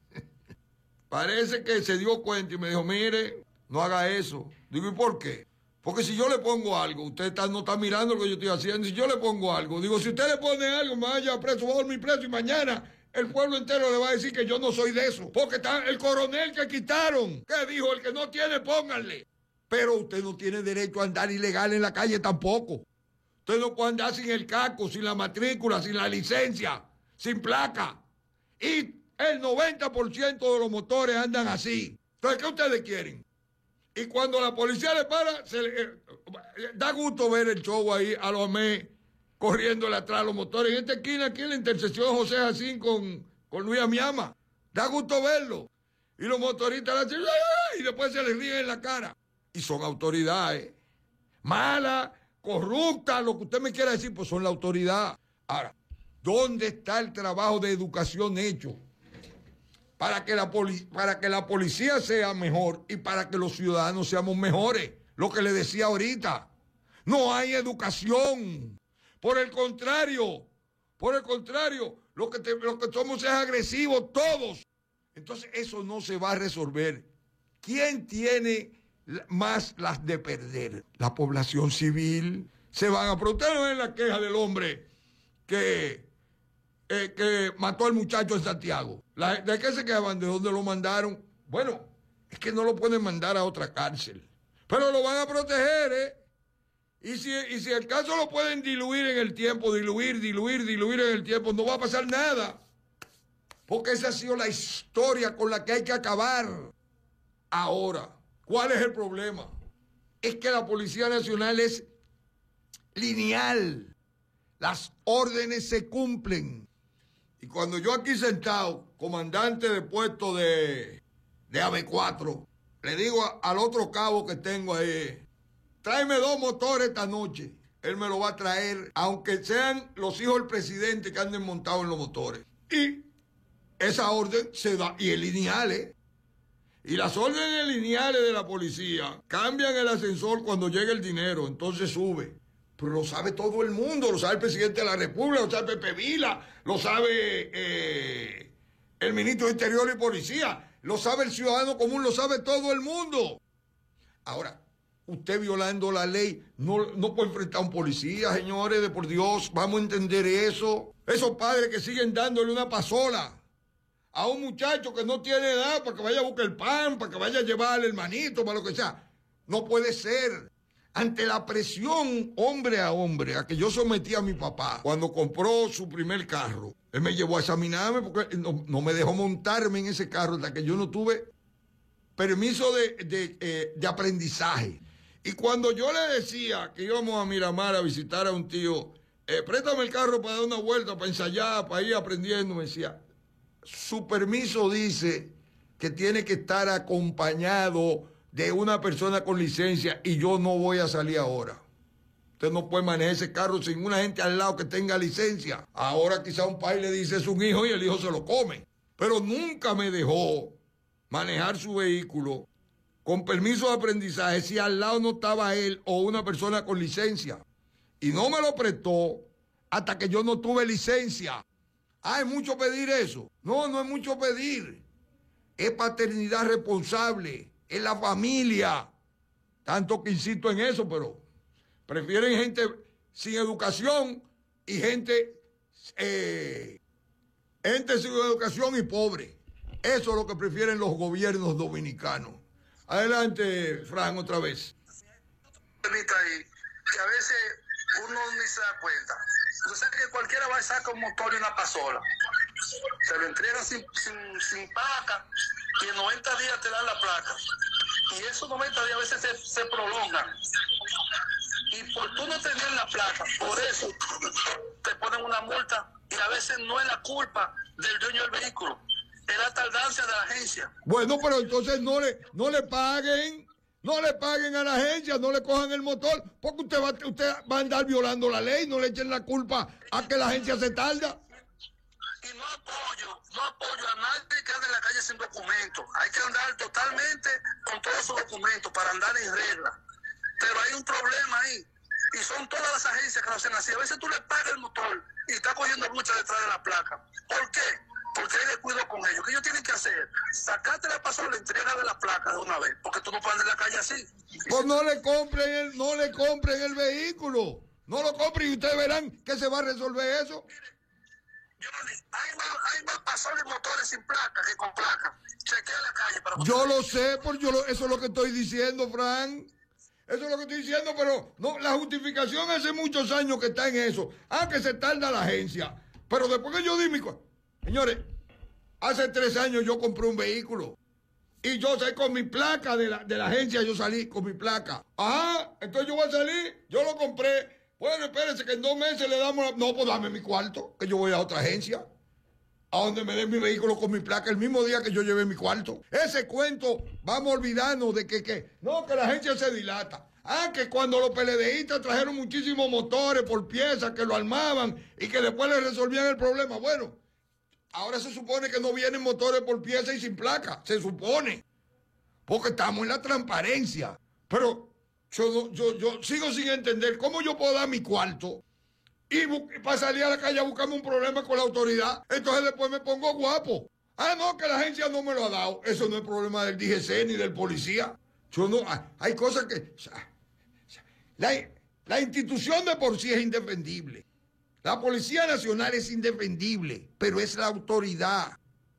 parece que se dio cuenta y me dijo, mire, no haga eso. Digo, ¿y por qué? Porque si yo le pongo algo, usted está, no está mirando lo que yo estoy haciendo. Si yo le pongo algo, digo, si usted le pone algo, me vaya preso, voy a dormir preso y mañana el pueblo entero le va a decir que yo no soy de eso. Porque está el coronel que quitaron. ¿Qué dijo? El que no tiene, pónganle. Pero usted no tiene derecho a andar ilegal en la calle tampoco. Usted no puede andar sin el casco, sin la matrícula, sin la licencia, sin placa. Y el noventa por ciento de los motores andan así. Entonces, ¿qué ustedes quieren? Y cuando la policía le para, se le, eh, da gusto ver el show ahí a los mes corriéndole atrás a los motores. En esta esquina, aquí en la intersección José Jacín con, con Luis Amiama. Da gusto verlo. Y los motoristas le hacen, ¡ay! Y después se les ríen en la cara. Y son autoridades malas, corruptas, lo que usted me quiera decir, pues son la autoridad. Ahora, ¿dónde está el trabajo de educación hecho para que la poli- para que la policía sea mejor y para que los ciudadanos seamos mejores? Lo que le decía ahorita, no hay educación. Por el contrario, por el contrario, lo que, te, lo que somos es agresivos todos. Entonces eso no se va a resolver. ¿Quién tiene más las de perder? La población civil. Se van a protestar en la queja del hombre que, eh, que mató al muchacho en Santiago. La, ¿De qué se quejaban? ¿De dónde lo mandaron? Bueno, es que no lo pueden mandar a otra cárcel. Pero lo van a proteger, ¿eh? Y si, y si el caso lo pueden diluir en el tiempo, diluir, diluir, diluir en el tiempo, no va a pasar nada. Porque esa ha sido la historia con la que hay que acabar. Ahora, ¿cuál es el problema? Es que la Policía Nacional es lineal. Las órdenes se cumplen. Y cuando yo aquí sentado, comandante de puesto de, de A B cuatro, le digo a, al otro cabo que tengo ahí, tráeme dos motores esta noche. Él me lo va a traer, aunque sean los hijos del presidente que anden montados en los motores. Y esa orden se da, y es lineal, ¿eh? Y las órdenes lineales de la policía cambian el ascensor cuando llega el dinero, entonces sube. Pero lo sabe todo el mundo, lo sabe el presidente de la República, lo sabe Pepe Vila, lo sabe eh, el ministro de Interior y Policía, lo sabe el ciudadano común, lo sabe todo el mundo. Ahora, usted violando la ley no, no puede enfrentar a un policía, señores, de por Dios, vamos a entender eso. Esos padres que siguen dándole una pasola a un muchacho que no tiene edad para que vaya a buscar el pan, para que vaya a llevar al hermanito, para lo que sea. No puede ser. Ante la presión hombre a hombre a que yo sometí a mi papá cuando compró su primer carro, él me llevó a examinarme porque no, no me dejó montarme en ese carro hasta que yo no tuve permiso de, de, eh, de aprendizaje. Y cuando yo le decía que íbamos a Miramar a visitar a un tío, eh, préstame el carro para dar una vuelta, para ensayar, para ir aprendiendo, me decía, su permiso dice que tiene que estar acompañado de una persona con licencia y yo no voy a salir ahora. Usted no puede manejar ese carro sin una gente al lado que tenga licencia. Ahora quizá un padre le dice es un hijo y el hijo se lo come. Pero nunca me dejó manejar su vehículo con permiso de aprendizaje si al lado no estaba él o una persona con licencia. Y no me lo prestó hasta que yo no tuve licencia. Ah, ¿es mucho pedir eso? No, no es mucho pedir. Es paternidad responsable. Es la familia. Tanto que insisto en eso, pero prefieren gente sin educación y gente, eh, gente sin educación y pobre. Eso es lo que prefieren los gobiernos dominicanos. Adelante, Fran, otra vez. Permita ahí, que a veces uno ni se da cuenta. Yo sé que cualquiera va a sacar un motor y una pasola. Se lo entregan sin, sin, sin placa y en noventa días te dan la placa. Y esos noventa días a veces se, se prolongan. Y por tú no tener la placa, por eso te ponen una multa y a veces no es la culpa del dueño del vehículo, es la tardancia de la agencia. Bueno, pero entonces no le, no le paguen, no le paguen a la agencia, no le cojan el motor, porque usted va, usted va a andar violando la ley, no le echen la culpa a que la agencia se tarda. Y no apoyo, no apoyo a nadie que ande en la calle sin documentos. Hay que andar totalmente con todos sus documentos para andar en regla. Pero hay un problema ahí. Y son todas las agencias que lo hacen así. A veces tú le pagas el motor y está cogiendo lucha detrás de la placa. ¿Por qué? Porque hay descuido con ellos. ¿Qué ellos tienen que hacer? Sacarte la pasola, entrega de la placa de una vez. Porque tú no puedes andar en la calle así. Pues no le compren el, no le compren el vehículo. No lo compren y ustedes verán que se va a resolver eso. Hay más, hay más pasolas y motores sin placa que con placa. Chequea la calle para... Yo lo sé, por yo lo, eso es lo que estoy diciendo, Fran. Eso es lo que estoy diciendo, pero no, la justificación hace muchos años que está en eso. Ah, que se tarda la agencia. Pero después que yo di mi... Señores, hace tres años yo compré un vehículo. Y yo salí con mi placa de la, de la agencia, yo salí con mi placa. Ajá, entonces yo voy a salir, yo lo compré. Bueno, espérense que en dos meses le damos... La... No, pues dame mi cuarto, que yo voy a otra agencia. A donde me den mi vehículo con mi placa el mismo día que yo llevé mi cuarto. Ese cuento, vamos a olvidarnos de que, que no, que la agencia se dilata. Ah, que cuando los PLDistas trajeron muchísimos motores por piezas que lo armaban y que después le resolvían el problema. Bueno, ahora se supone que no vienen motores por pieza y sin placa. Se supone. Porque estamos en la transparencia. Pero yo, yo, yo sigo sin entender cómo yo puedo dar mi cuarto y para salir a la calle a buscarme un problema con la autoridad. Entonces después me pongo guapo. Ah, no, que la agencia no me lo ha dado. Eso no es problema del D G C ni del policía. Yo no, hay cosas que... O sea, la, la institución de por sí es indefendible. La Policía Nacional es indefendible, pero es la autoridad.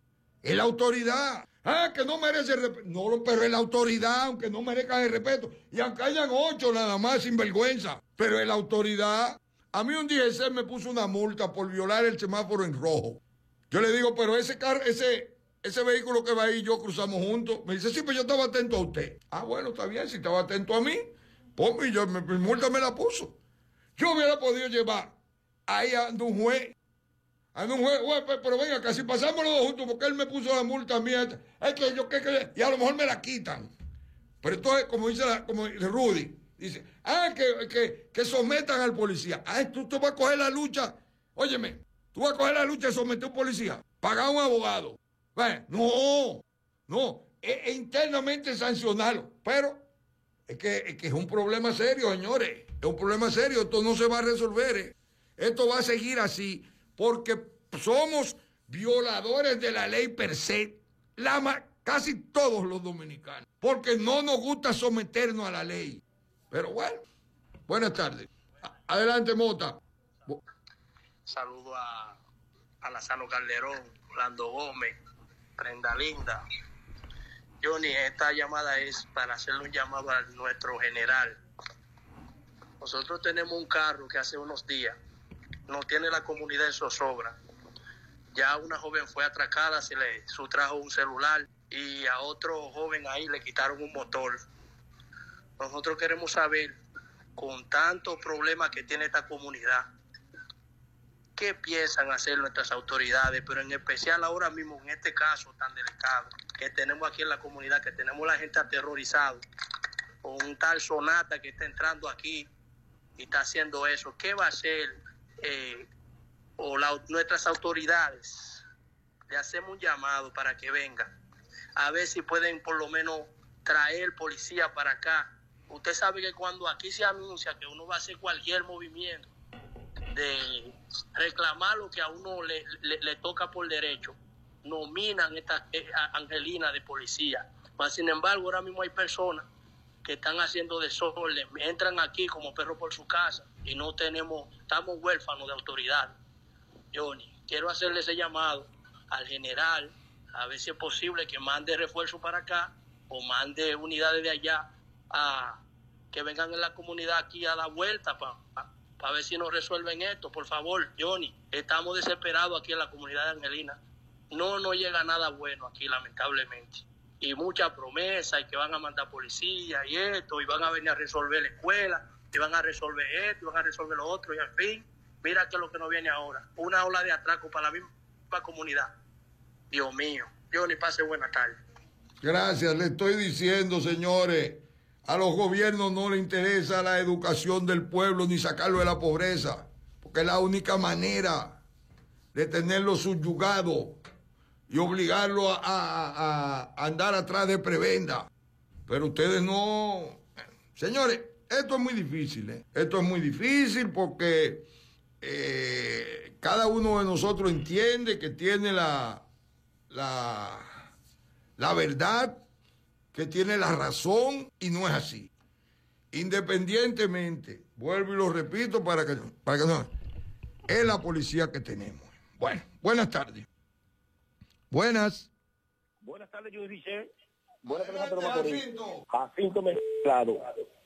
Es la autoridad. Ah, que no merece el respeto. No, pero es la autoridad, aunque no merezcan el respeto. Y aunque hayan ocho nada más sin vergüenza. Pero es la autoridad. A mí un D G C me puso una multa por violar el semáforo en rojo. Yo le digo, pero ese carro, ese, ese vehículo que va ahí, yo cruzamos juntos. Me dice, sí, pues yo estaba atento a usted. Ah, bueno, está bien, si estaba atento a mí, pues yo, mi, mi multa me la puso. Yo hubiera podido llevar ahí anda un juez. Anda un juez, juez, pero venga, casi pasamos los dos juntos porque él me puso la multa mía. Es que yo, que, que, y a lo mejor me la quitan. Pero entonces, como dice, la, como dice Rudy, dice, ah, que, que, que sometan al policía. Ah, tú, tú vas a coger la lucha. Óyeme, tú vas a coger la lucha y someter a un policía. Pagar a un abogado. Bueno, no, no, es, es internamente sancionarlo. Pero es que, es que es un problema serio, señores. Es un problema serio. Esto no se va a resolver. ¿eh? Esto va a seguir así porque somos violadores de la ley per se, la ma- casi todos los dominicanos, porque no nos gusta someternos a la ley. Pero bueno, buenas tardes. A- Adelante, Mota. Saludo a, a Lazaro Calderón, Orlando Gómez, Prenda Linda. Johnny, esta llamada es para hacerle un llamado a nuestro general. Nosotros tenemos un carro que hace unos días no tiene la comunidad en zozobra. Ya una joven fue atracada, se le sustrajo un celular y a otro joven ahí le quitaron un motor. Nosotros queremos saber, con tantos problemas que tiene esta comunidad, qué piensan hacer nuestras autoridades, pero en especial ahora mismo en este caso tan delicado que tenemos aquí en la comunidad, que tenemos la gente aterrorizada, con un tal Sonata que está entrando aquí y está haciendo eso. ¿Qué va a hacer eh, o la, nuestras autoridades? Le hacemos un llamado para que vengan, a ver si pueden por lo menos traer policía para acá. Usted sabe que cuando aquí se anuncia que uno va a hacer cualquier movimiento de reclamar lo que a uno le, le, le toca por derecho, nominan esta eh, Angelina de policía. Mas, sin embargo, ahora mismo hay personas que están haciendo desorden, entran aquí como perros por su casa y no tenemos, estamos huérfanos de autoridad. Johnny, quiero hacerle ese llamado al general, a ver si es posible que mande refuerzo para acá o mande unidades de allá a que vengan en la comunidad aquí a dar vuelta para pa, pa ver si nos resuelven esto. Por favor, Johnny, estamos desesperados aquí en la comunidad de Angelina. No nos llega nada bueno aquí, lamentablemente. Y muchas promesas, y que van a mandar policía y esto, y van a venir a resolver la escuela, y van a resolver esto, y van a resolver lo otro, y al fin, mira qué es lo que nos viene ahora. Una ola de atraco para la misma comunidad. Dios mío. Johnny, pase buena tarde. Gracias, le estoy diciendo, señores, a los gobiernos no les interesa la educación del pueblo ni sacarlo de la pobreza, porque es la única manera de tenerlo subyugado y obligarlo a, a, a andar atrás de prebenda. Pero ustedes no... Señores, esto es muy difícil, ¿eh? Esto es muy difícil porque eh, cada uno de nosotros entiende que tiene la, la, la verdad, que tiene la razón, y no es así. Independientemente, vuelvo y lo repito para que, para que no... Es la policía que tenemos. Bueno, buenas tardes. Buenas. Buenas tardes, yo dije. Buenas tardes, Jacinto. Jacinto mezclado.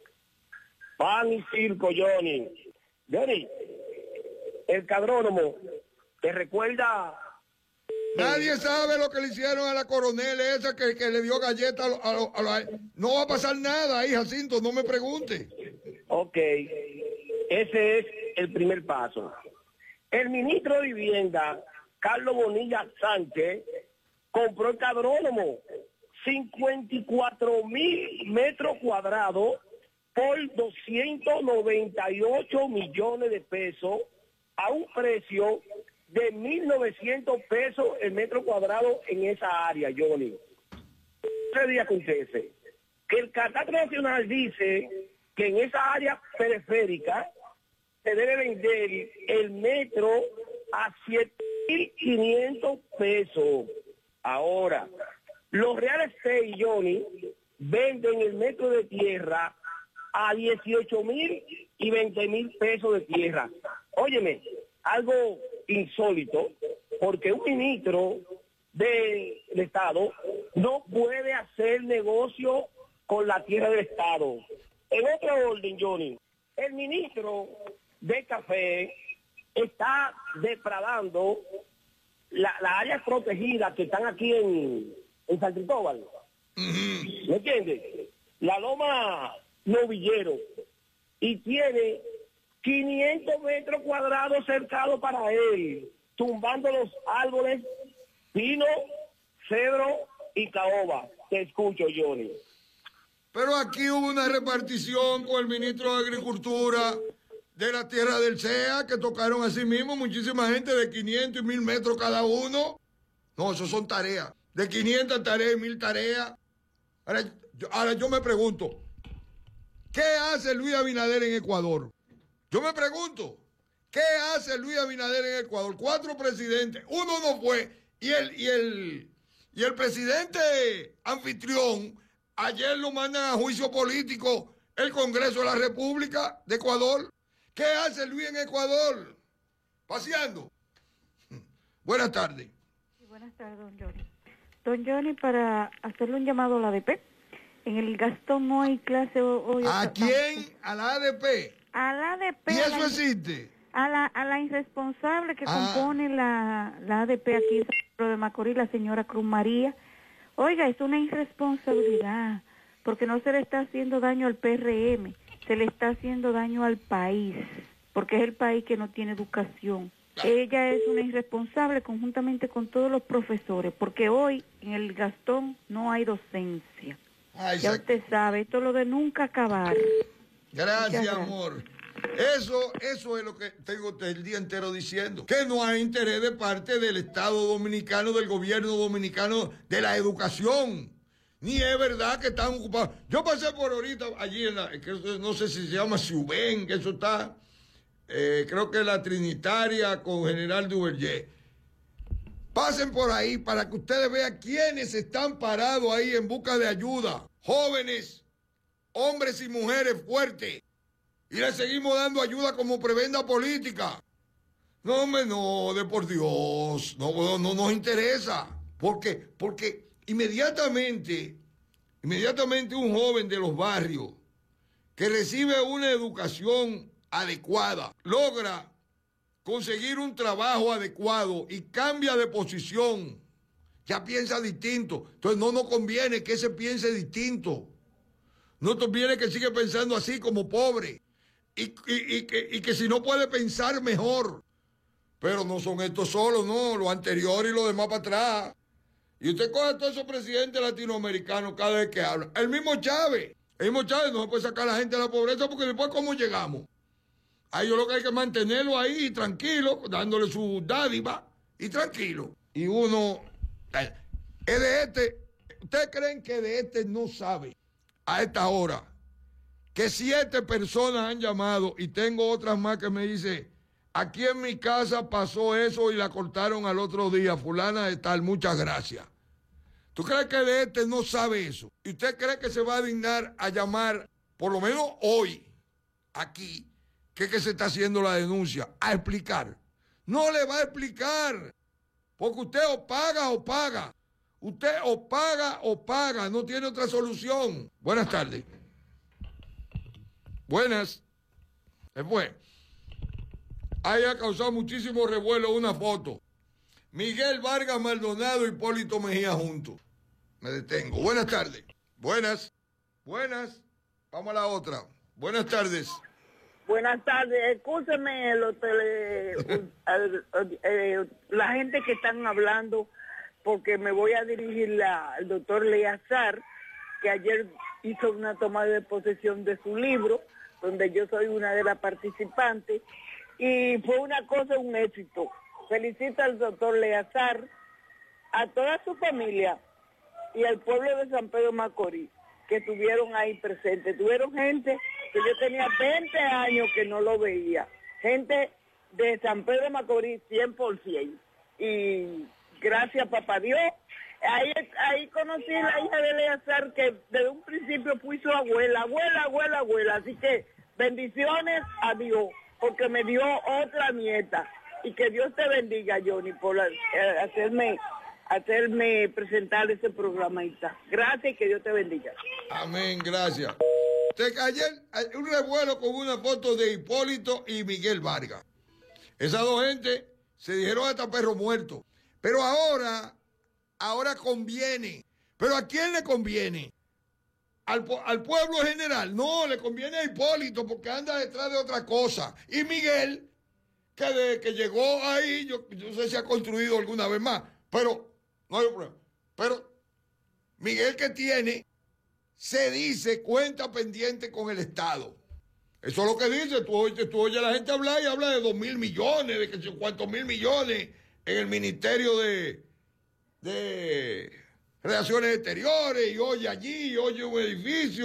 Pan y circo, Johnny. Johnny, el cadrónomo, ¿te recuerda? Nadie sabe lo que le hicieron a la coronel esa que, que le dio galleta a los... A lo, a lo, no va a pasar nada ahí, Jacinto, no me pregunte. Ok, ese es el primer paso. El ministro de Vivienda, Carlos Bonilla Sánchez, compró el cadrónomo, cincuenta y cuatro mil metros cuadrados por doscientos noventa y ocho millones de pesos a un precio de mil novecientos pesos el metro cuadrado en esa área, Johnny. ¿Qué día acontece? Que el Catastro Nacional dice que en esa área periférica se debe vender el metro a siete mil quinientos pesos. Ahora, los real estate, Johnny, venden el metro de tierra a dieciocho mil y veinte mil pesos de tierra. Óyeme, algo insólito, porque un ministro del de Estado no puede hacer negocio con la tierra del Estado. En otro orden, Johnny, el ministro de Café está depredando las la áreas protegidas que están aquí en, en San Cristóbal. ¿Me entiendes? La loma Novillero. Y tiene quinientos metros cuadrados cercados para él, tumbando los árboles pino, cedro y caoba. Te escucho, Johnny. Pero aquí hubo una repartición con el ministro de Agricultura de la tierra del C E A, que tocaron así mismo muchísima gente de quinientos y mil metros cada uno. No, eso son tareas. De quinientas tareas y mil tareas. Ahora yo, ahora yo me pregunto, ¿qué hace Luis Abinader en Ecuador? Yo me pregunto, ¿Qué hace Luis Abinader en Ecuador? Cuatro presidentes, uno no fue, y el, y el, y el presidente anfitrión, ayer lo mandan a juicio político el Congreso de la República de Ecuador. ¿Qué hace Luis en Ecuador? Paseando. Buenas tardes. Sí, buenas tardes, don Johnny. Don Johnny, para hacerle un llamado a la A D P. En el Gastón no hay clase hoy. ¿A quién? ¿A la A D P? A la A D P. ¿Y eso la, existe? A la, a la irresponsable que ah. compone la, la A D P aquí en San Pedro de Macorís, la señora Cruz María. Oiga, es una irresponsabilidad, porque no se le está haciendo daño al P R M, se le está haciendo daño al país, porque es el país que no tiene educación. Ella es una irresponsable conjuntamente con todos los profesores, porque hoy en el Gastón no hay docencia. Ay, ya usted sabe, esto es lo de nunca acabar. Gracias, amor. Eso, eso es lo que tengo el día entero diciendo. Que no hay interés de parte del Estado dominicano, del gobierno dominicano, de la educación. Ni es verdad que están ocupados. Yo pasé por ahorita allí, en la, que no sé si se llama Ciubén, que eso está, eh, creo que es la Trinitaria con General Duvergé. Pasen por ahí para que ustedes vean quiénes están parados ahí en busca de ayuda. Jóvenes, hombres y mujeres fuertes. Y le seguimos dando ayuda como prebenda política. No, hombre, no, de por Dios. No, no, no nos interesa. ¿Por qué? Porque inmediatamente, inmediatamente un joven de los barrios que recibe una educación adecuada, logra conseguir un trabajo adecuado y cambia de posición, ya piensa distinto. Entonces no nos conviene que ese piense distinto. No nos conviene que siga pensando así como pobre. Y, y, y, que, y que si no puede pensar mejor. Pero no son estos solos, no, los anteriores y los demás para atrás. Y usted coge a todos esos presidentes latinoamericanos cada vez que hablan. El mismo Chávez, el mismo Chávez no se puede sacar a la gente de la pobreza porque después ¿cómo llegamos? A ellos lo que hay que mantenerlo ahí tranquilo, dándole su dádiva y tranquilo. Y uno, es de este, ¿ustedes creen que de este no sabe a esta hora que siete personas han llamado y tengo otras más que me dice, aquí en mi casa pasó eso y la cortaron al otro día, fulana de tal, muchas gracias? ¿Tú crees que de este no sabe eso? ¿Y usted cree que se va a dignar a llamar, por lo menos hoy, aquí, que, que se está haciendo la denuncia, a explicar? No le va a explicar, porque usted o paga o paga. Usted o paga o paga, no tiene otra solución. Buenas tardes. Buenas. Se fue. Ahí ha causado muchísimo revuelo una foto. Miguel Vargas Maldonado y Hipólito Mejía juntos. Me detengo. Buenas tardes. Buenas. Buenas. Vamos a la otra. Buenas tardes. Buenas tardes. Escúcheme, los tele, el, el, el, la gente que están hablando, porque me voy a dirigir a, al doctor Leazar, que ayer hizo una toma de posesión de su libro, donde yo soy una de las participantes, y fue una cosa, un éxito. Felicito al doctor Leazar, a toda su familia y al pueblo de San Pedro Macorís, que estuvieron ahí presentes. Tuvieron gente que yo tenía veinte años que no lo veía, gente de San Pedro Macorís cien por ciento, y gracias papá Dios. Ahí, ahí conocí a la hija de Eleazar, que desde un principio fui su abuela, abuela, abuela, abuela. Así que bendiciones a Dios, porque me dio otra nieta. Y que Dios te bendiga, Johnny, por hacerme, hacerme presentar ese programa. Gracias y que Dios te bendiga. Amén, gracias. Te cayó un revuelo con una foto de Hipólito y Miguel Vargas. Esas dos gente se dijeron hasta perro muerto. Pero ahora... Ahora conviene. ¿Pero a quién le conviene? ¿Al, al pueblo en general? No, le conviene a Hipólito porque anda detrás de otra cosa. Y Miguel, que de que llegó ahí, yo no sé si ha construido alguna vez más, pero no hay problema. Pero Miguel, que tiene, se dice cuenta pendiente con el Estado. Eso es lo que dice. Tú, tú oyes a la gente hablar y habla de dos mil millones, de que cuántos mil millones en el Ministerio de... de Relaciones Exteriores, y oye allí, y oye un edificio,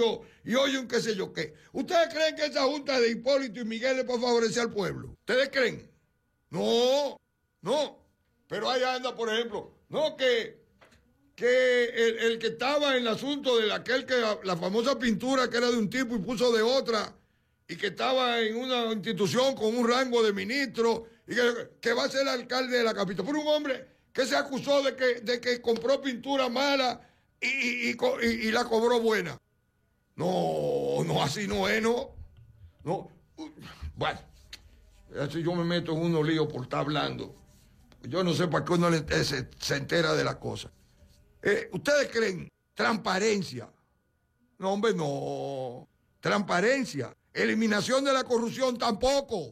y oye un qué sé yo qué. ¿Ustedes creen que esa junta de Hipólito y Miguel es para favorecer al pueblo? ¿Ustedes creen? No, no. Pero ahí anda, por ejemplo, no que, que el, el que estaba en el asunto de aquel que la, la famosa pintura que era de un tipo y puso de otra, y que estaba en una institución con un rango de ministro, y que, que va a ser alcalde de la capital. Por un hombre que se acusó de que, de que compró pintura mala y, y, y, y la cobró buena. No, no, así no es, ¿no? No. Bueno, así yo me meto en unos líos por estar hablando. Yo no sé para qué uno se, se entera de las cosas. Eh, ¿Ustedes creen transparencia? No, hombre, no. Transparencia. Eliminación de la corrupción, tampoco.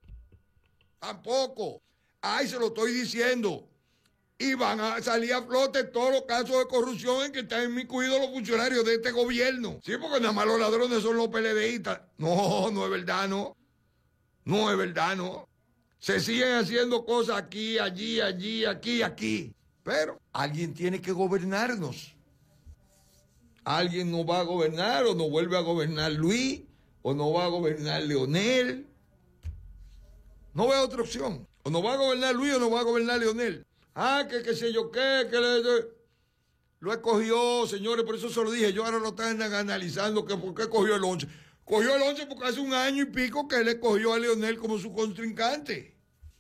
Tampoco. Ay, se lo estoy diciendo. Y van a salir a flote todos los casos de corrupción en que están inmiscuidos los funcionarios de este gobierno. Sí, porque nada más los ladrones son los PLDistas. No, no es verdad, no. No es verdad, no. Se siguen haciendo cosas aquí, allí, allí, aquí, aquí. Pero alguien tiene que gobernarnos. Alguien nos va a gobernar, o nos vuelve a gobernar Luis, o nos va a gobernar Leonel. No veo otra opción. O nos va a gobernar Luis o nos va a gobernar Leonel. Ah, que qué sé yo qué, que le, le, lo escogió, señores, por eso se lo dije. Yo ahora lo están analizando, que por qué cogió el once. Cogió el once porque hace un año y pico que él escogió a Leonel como su contrincante.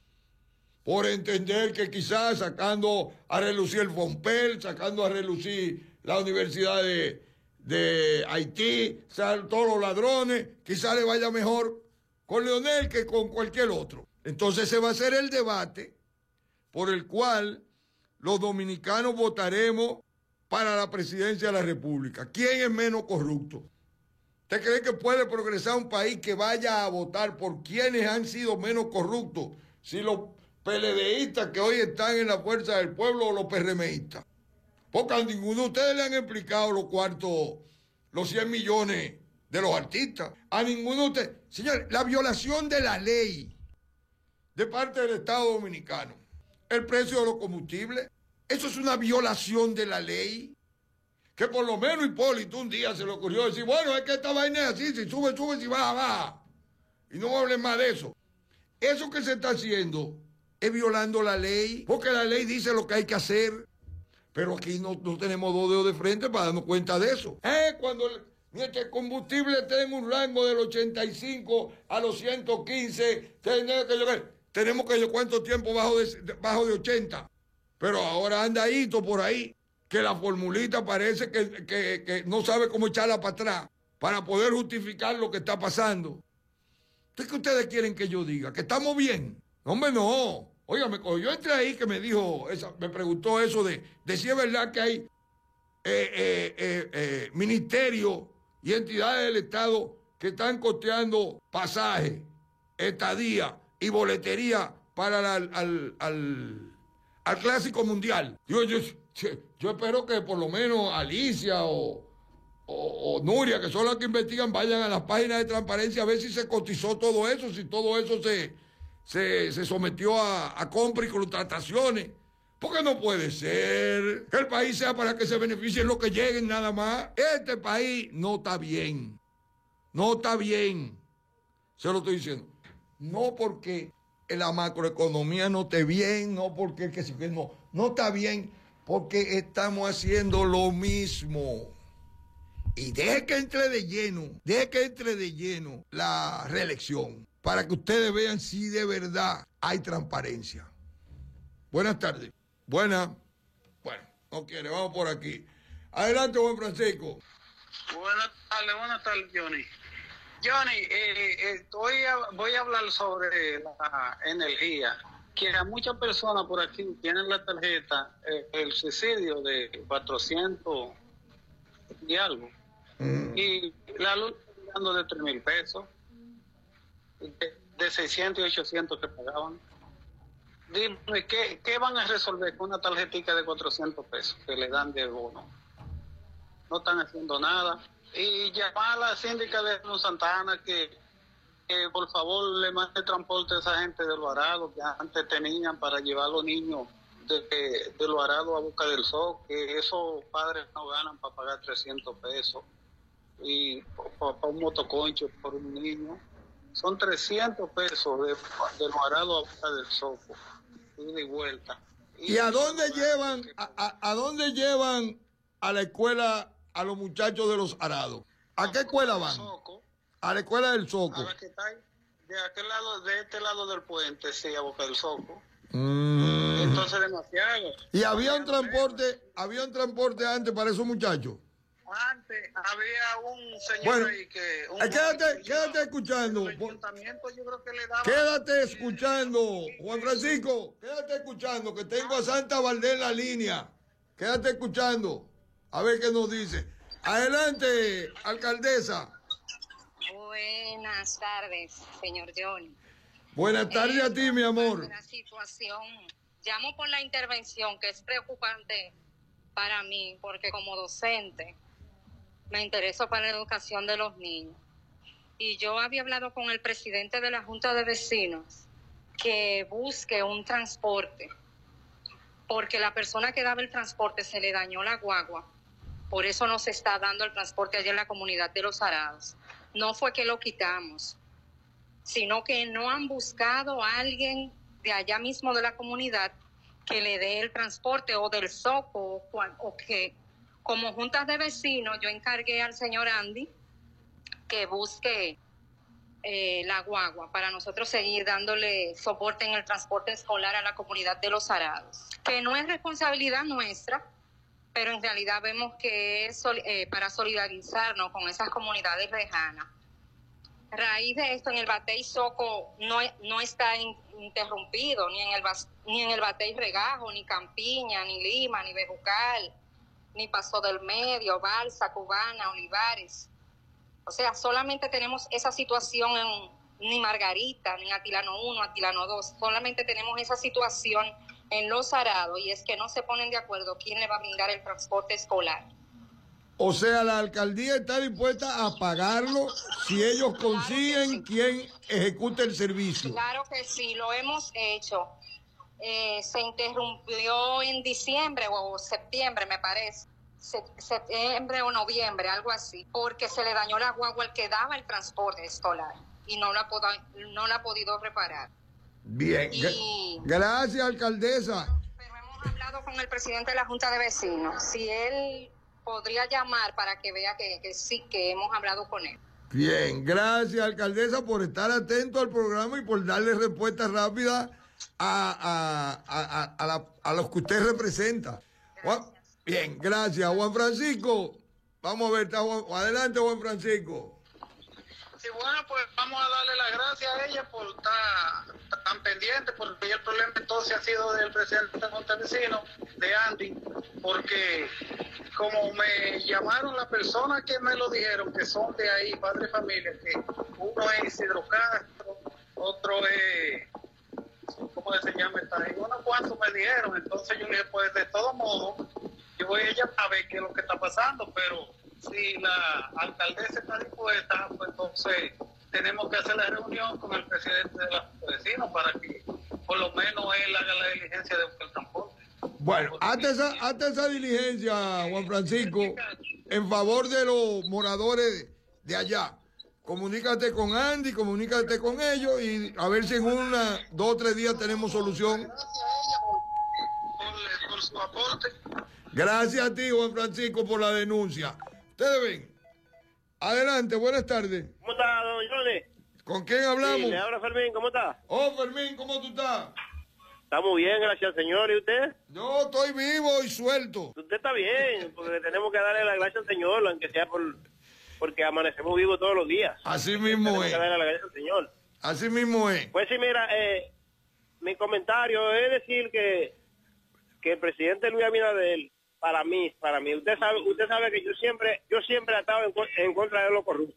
Por entender que quizás sacando a relucir el Fompel, sacando a relucir la Universidad de, de Haití, todos los ladrones, quizás le vaya mejor con Leonel que con cualquier otro. Entonces se va a hacer el debate por el cual los dominicanos votaremos para la presidencia de la República. ¿Quién es menos corrupto? ¿Usted cree que puede progresar un país que vaya a votar por quienes han sido menos corruptos? Si los PLDistas que hoy están en la Fuerza del Pueblo o los PRMistas. Porque a ninguno de ustedes le han explicado los cuartos, los cien millones de los artistas. A ninguno de ustedes. Señores, la violación de la ley de parte del Estado Dominicano. El precio de los combustibles. Eso es una violación de la ley. Que por lo menos Hipólito un día se le ocurrió decir, bueno, es que esta vaina es así, si sube, sube, si baja, baja. Y no hablen más de eso. Eso que se está haciendo es violando la ley, porque la ley dice lo que hay que hacer. Pero aquí no, no tenemos dos dedos de frente para darnos cuenta de eso. Eh, cuando el, mientras el combustible tenga un rango del ochenta y cinco a los ciento quince, tenemos que llegar, tenemos que llegar cuánto tiempo bajo de, bajo de ochenta. Pero ahora anda ahí, por ahí, que la formulita parece que, que, que no sabe cómo echarla para atrás para poder justificar lo que está pasando. ¿Qué ustedes quieren que yo diga? ¿Que estamos bien? No, hombre, no. Óigame, yo entré ahí que me dijo, esa, me preguntó eso de, de si es verdad que hay eh, eh, eh, eh, ministerios y entidades del Estado que están costeando pasajes, estadía y boletería para la, al, al, al, al Clásico Mundial. Yo, yo, yo espero que por lo menos Alicia o, o, o Nuria, que son las que investigan, vayan a las páginas de transparencia a ver si se cotizó todo eso, si todo eso se... Se, se sometió a, a compra y contrataciones. Porque no puede ser que el país sea para que se beneficien los que lleguen nada más. Este país no está bien. No está bien. Se lo estoy diciendo. No porque la macroeconomía no esté bien, no porque que, que no, no está bien, porque estamos haciendo lo mismo. Y deje que entre de lleno, deje que entre de lleno la reelección, para que ustedes vean si de verdad hay transparencia. Buenas tardes. Buenas. Bueno, no quiere, vamos por aquí. Adelante, Juan Francisco. Buenas tardes, buenas tardes, Johnny. Johnny, eh, estoy a, voy a hablar sobre la energía, que a muchas personas por aquí tienen la tarjeta, eh, el subsidio de cuatrocientos y algo. Mm. Y la luz está dando de tres mil pesos. De, de seiscientos y ochocientos que pagaban. Dime, ¿qué, ¿qué van a resolver con una tarjetita de cuatrocientos pesos que le dan de bono? No están haciendo nada. Y llamar a la síndica de Santa Ana que, que por favor le mande transporte a esa gente de Lo Arado que antes tenían para llevar a los niños de, de, de Lo Arado a Boca del Sol, que esos padres no ganan para pagar trescientos pesos. y para un motoconcho por un niño. Son trescientos pesos de, de los arados a del Soco, ida y vuelta. ¿Y a dónde llevan, a, a, a dónde llevan a la escuela a los muchachos de los arados? ¿A qué escuela van? A la escuela del Soco. A la que está ahí, de aquel lado, de este lado del puente, sí, a Boca del Soco. Mm. Entonces demasiado. ¿Y había un transporte, había un transporte antes para esos muchachos? Antes había un señor Bueno, ahí que... Un eh, quédate, quédate escuchando. El ayuntamiento yo creo que le daba... Quédate escuchando, Juan Francisco, quédate escuchando, que tengo a Santa Valdés en la línea. Quédate escuchando, a ver qué nos dice. Adelante, alcaldesa. Buenas tardes, señor Johnny. Buenas tardes a ti, mi amor. La situación, llamo por la intervención que es preocupante para mí, porque como docente me intereso para la educación de los niños. Y yo había hablado con el presidente de la Junta de Vecinos que busque un transporte, porque la persona que daba el transporte se le dañó la guagua. Por eso no se está dando el transporte allá en la comunidad de Los Arados. No fue que lo quitamos, sino que no han buscado a alguien de allá mismo de la comunidad que le dé el transporte o del Soco, o, o que como juntas de vecinos yo encargué al señor Andy que busque eh, la guagua para nosotros seguir dándole soporte en el transporte escolar a la comunidad de Los Arados, que no es responsabilidad nuestra, pero en realidad vemos que es eh, para solidarizarnos con esas comunidades lejanas. A raíz de esto, en el Batey Soco no, no está in, interrumpido, ni en el ni en el Batey Regajo, ni Campiña, ni Lima, ni Bejucal, ni Paso del Medio, Balsa, Cubana, Olivares. O sea, solamente tenemos esa situación en ni Margarita, ni Atilano uno, Atilano dos. Solamente tenemos esa situación en Los Arados, y es que no se ponen de acuerdo quién le va a brindar el transporte escolar. O sea, la alcaldía está dispuesta a pagarlo si ellos consiguen quien ejecute el servicio. Claro que sí, lo hemos hecho. Eh, se interrumpió en diciembre o septiembre, me parece. Se, septiembre o noviembre, algo así, porque se le dañó la guagua al que daba el transporte escolar y no la, pod no la ha podido reparar. Bien, y... gracias, alcaldesa. Pero hemos hablado con el presidente de la Junta de Vecinos, si él podría llamar para que vea que, que sí, que hemos hablado con él. Bien, gracias, alcaldesa, por estar atento al programa y por darle respuesta rápida a, a, a, a, a, la, a los que usted representa. Juan, bien, gracias, Juan Francisco. Vamos a ver, está Juan, adelante, Juan Francisco. Sí, bueno, pues vamos a darle las gracias a ella por estar tan pendiente, porque el problema entonces ha sido del presidente de Junta de Vecinos, de Andy, porque como me llamaron las personas que me lo dijeron, que son de ahí, padre de familia, que uno es Isidro Castro, otro es, ¿cómo se llama esta gente? Unos cuantos me dijeron, entonces yo le dije, pues de todo modo, yo voy a llamar a ver qué es lo que está pasando, pero si la alcaldesa está dispuesta, pues entonces tenemos que hacer la reunión con el presidente de los vecinos para que por lo menos él haga la diligencia de buscar el transporte. Bueno, hazte esa, hazte esa diligencia, Juan Francisco, en favor de los moradores de allá. Comunícate con Andy, comunícate con ellos y a ver si en una, dos o tres días tenemos solución. Gracias a ella por, por, por su aporte. Gracias a ti, Juan Francisco, por la denuncia. Ustedes ven. Adelante, buenas tardes. ¿Cómo está, don Johnny? ¿Con quién hablamos? Sí, le habla Fermín, ¿cómo está? Oh, Fermín, ¿cómo tú estás? Está muy bien, gracias al Señor. ¿Y usted? Yo estoy vivo y suelto. Usted está bien, porque tenemos que darle la gracia al Señor, aunque sea por porque amanecemos vivos todos los días. Así mismo tenemos es. que darle la gracia al Señor. Así mismo es. Pues sí, mira, eh, mi comentario es decir que, que el presidente Luis Abinader, para mí, para mí, usted sabe, usted sabe que yo siempre, yo siempre he estado en, en contra de los corruptos.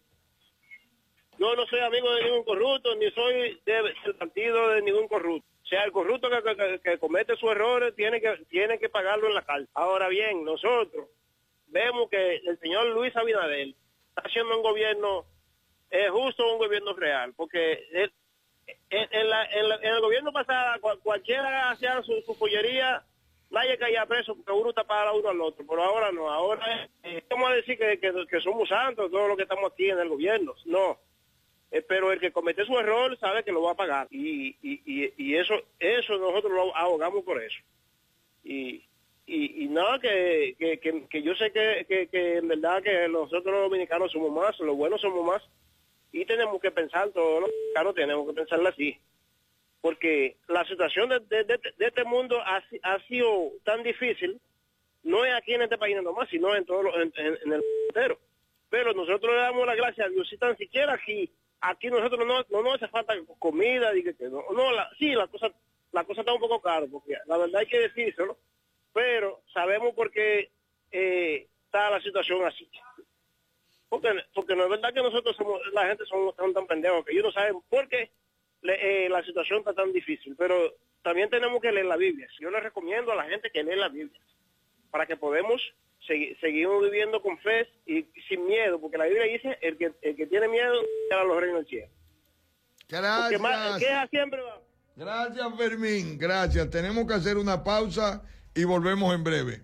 Yo no soy amigo de ningún corrupto, ni soy de, del partido de ningún corrupto. O sea, el corrupto que, que, que comete sus errores tiene que, tiene que pagarlo en la cárcel. Ahora bien, nosotros vemos que el señor Luis Abinader está haciendo un gobierno eh, justo, un gobierno real, porque él, en, en, la, en, la, en el gobierno pasado cual, cualquiera hacía su, su pollería, nadie caía preso porque uno tapaba a uno al otro, pero ahora no, ahora eh, vamos a decir que, que, que somos santos, todos los que estamos aquí en el gobierno. No. Eh, pero el que comete su error sabe que lo va a pagar. Y, y, y, y eso eso nosotros lo abogamos por eso. Y, y, y nada, que, que, que, que yo sé que, que, que en verdad que nosotros los dominicanos somos más, los buenos somos más. Y tenemos que pensar, todos los dominicanos tenemos que pensarlo así. Porque la situación de, de, de, de este mundo ha, ha sido tan difícil, no es aquí en este país nomás, sino en todo lo, en, en, en el mundo entero. Pero nosotros le damos la gracia a Dios, si tan siquiera aquí, aquí nosotros no, no nos hace falta comida, y que, que no, no la, sí, la cosa, la cosa está un poco cara, porque la verdad hay que decírselo, pero sabemos por qué eh, está la situación así. Porque, porque no es verdad que nosotros somos, la gente somos tan, tan pendejos, que ellos no saben por qué le, eh, la situación está tan difícil, pero también tenemos que leer la Biblia. Yo les recomiendo a la gente que lea la Biblia, para que podamos seguir, seguir viviendo con fe y sin miedo, porque la Biblia dice, el que, el que tiene miedo, será los reinos del cielo. Gracias. Más, queja siempre va. Gracias, Fermín, gracias. Tenemos que hacer una pausa y volvemos en breve.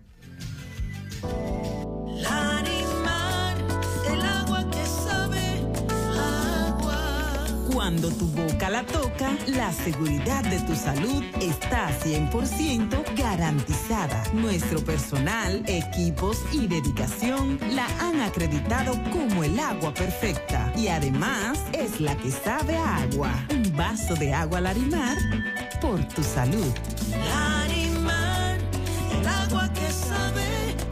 Cuando tu boca la toca, la seguridad de tu salud está cien por ciento garantizada. Nuestro personal, equipos y dedicación la han acreditado como el agua perfecta. Y además, es la que sabe a agua. Un vaso de agua Larimar por tu salud. Larimar, el agua que sabe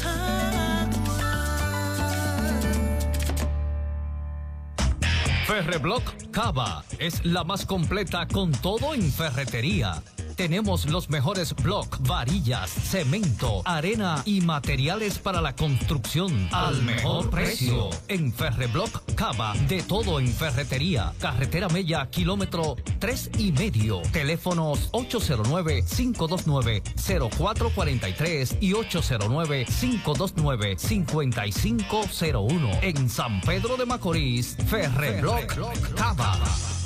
Ferreblock Cava es la más completa con todo en ferretería. Tenemos los mejores block, varillas, cemento, arena y materiales para la construcción al mejor precio. En Ferreblock Cava, de todo en ferretería. Carretera Mella, kilómetro tres y medio. Teléfonos ocho cero nueve, cinco dos nueve, cero cuatro cuatro tres y ocho cero nueve, cinco dos nueve, cinco cinco cero uno. En San Pedro de Macorís, Ferreblock Cava.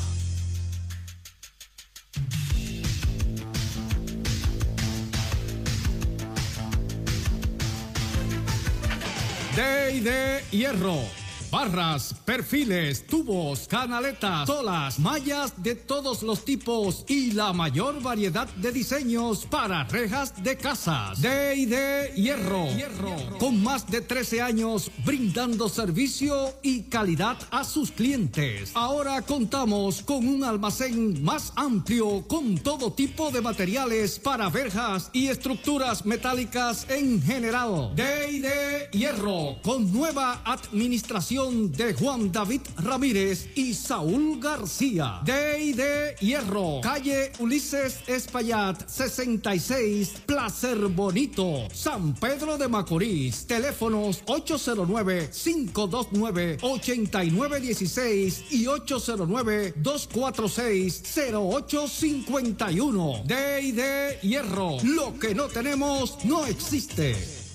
D y D Hierro. Barras, perfiles, tubos, canaletas, solas, mallas de todos los tipos y la mayor variedad de diseños para rejas de casas. D y D Hierro. Hierro. Con más de trece años brindando servicio y calidad a sus clientes. Ahora contamos con un almacén más amplio con todo tipo de materiales para verjas y estructuras metálicas en general. D y D Hierro, con nueva administración de Juan David Ramírez y Saúl García. D y D Hierro, calle Ulises Espaillat, sesenta y seis, Placer Bonito, San Pedro de Macorís. Teléfonos ocho cero nueve, cinco dos nueve, ocho nueve uno seis y ocho cero nueve, dos cuatro seis, cero ocho cinco uno. D y D Hierro, lo que no tenemos no existe.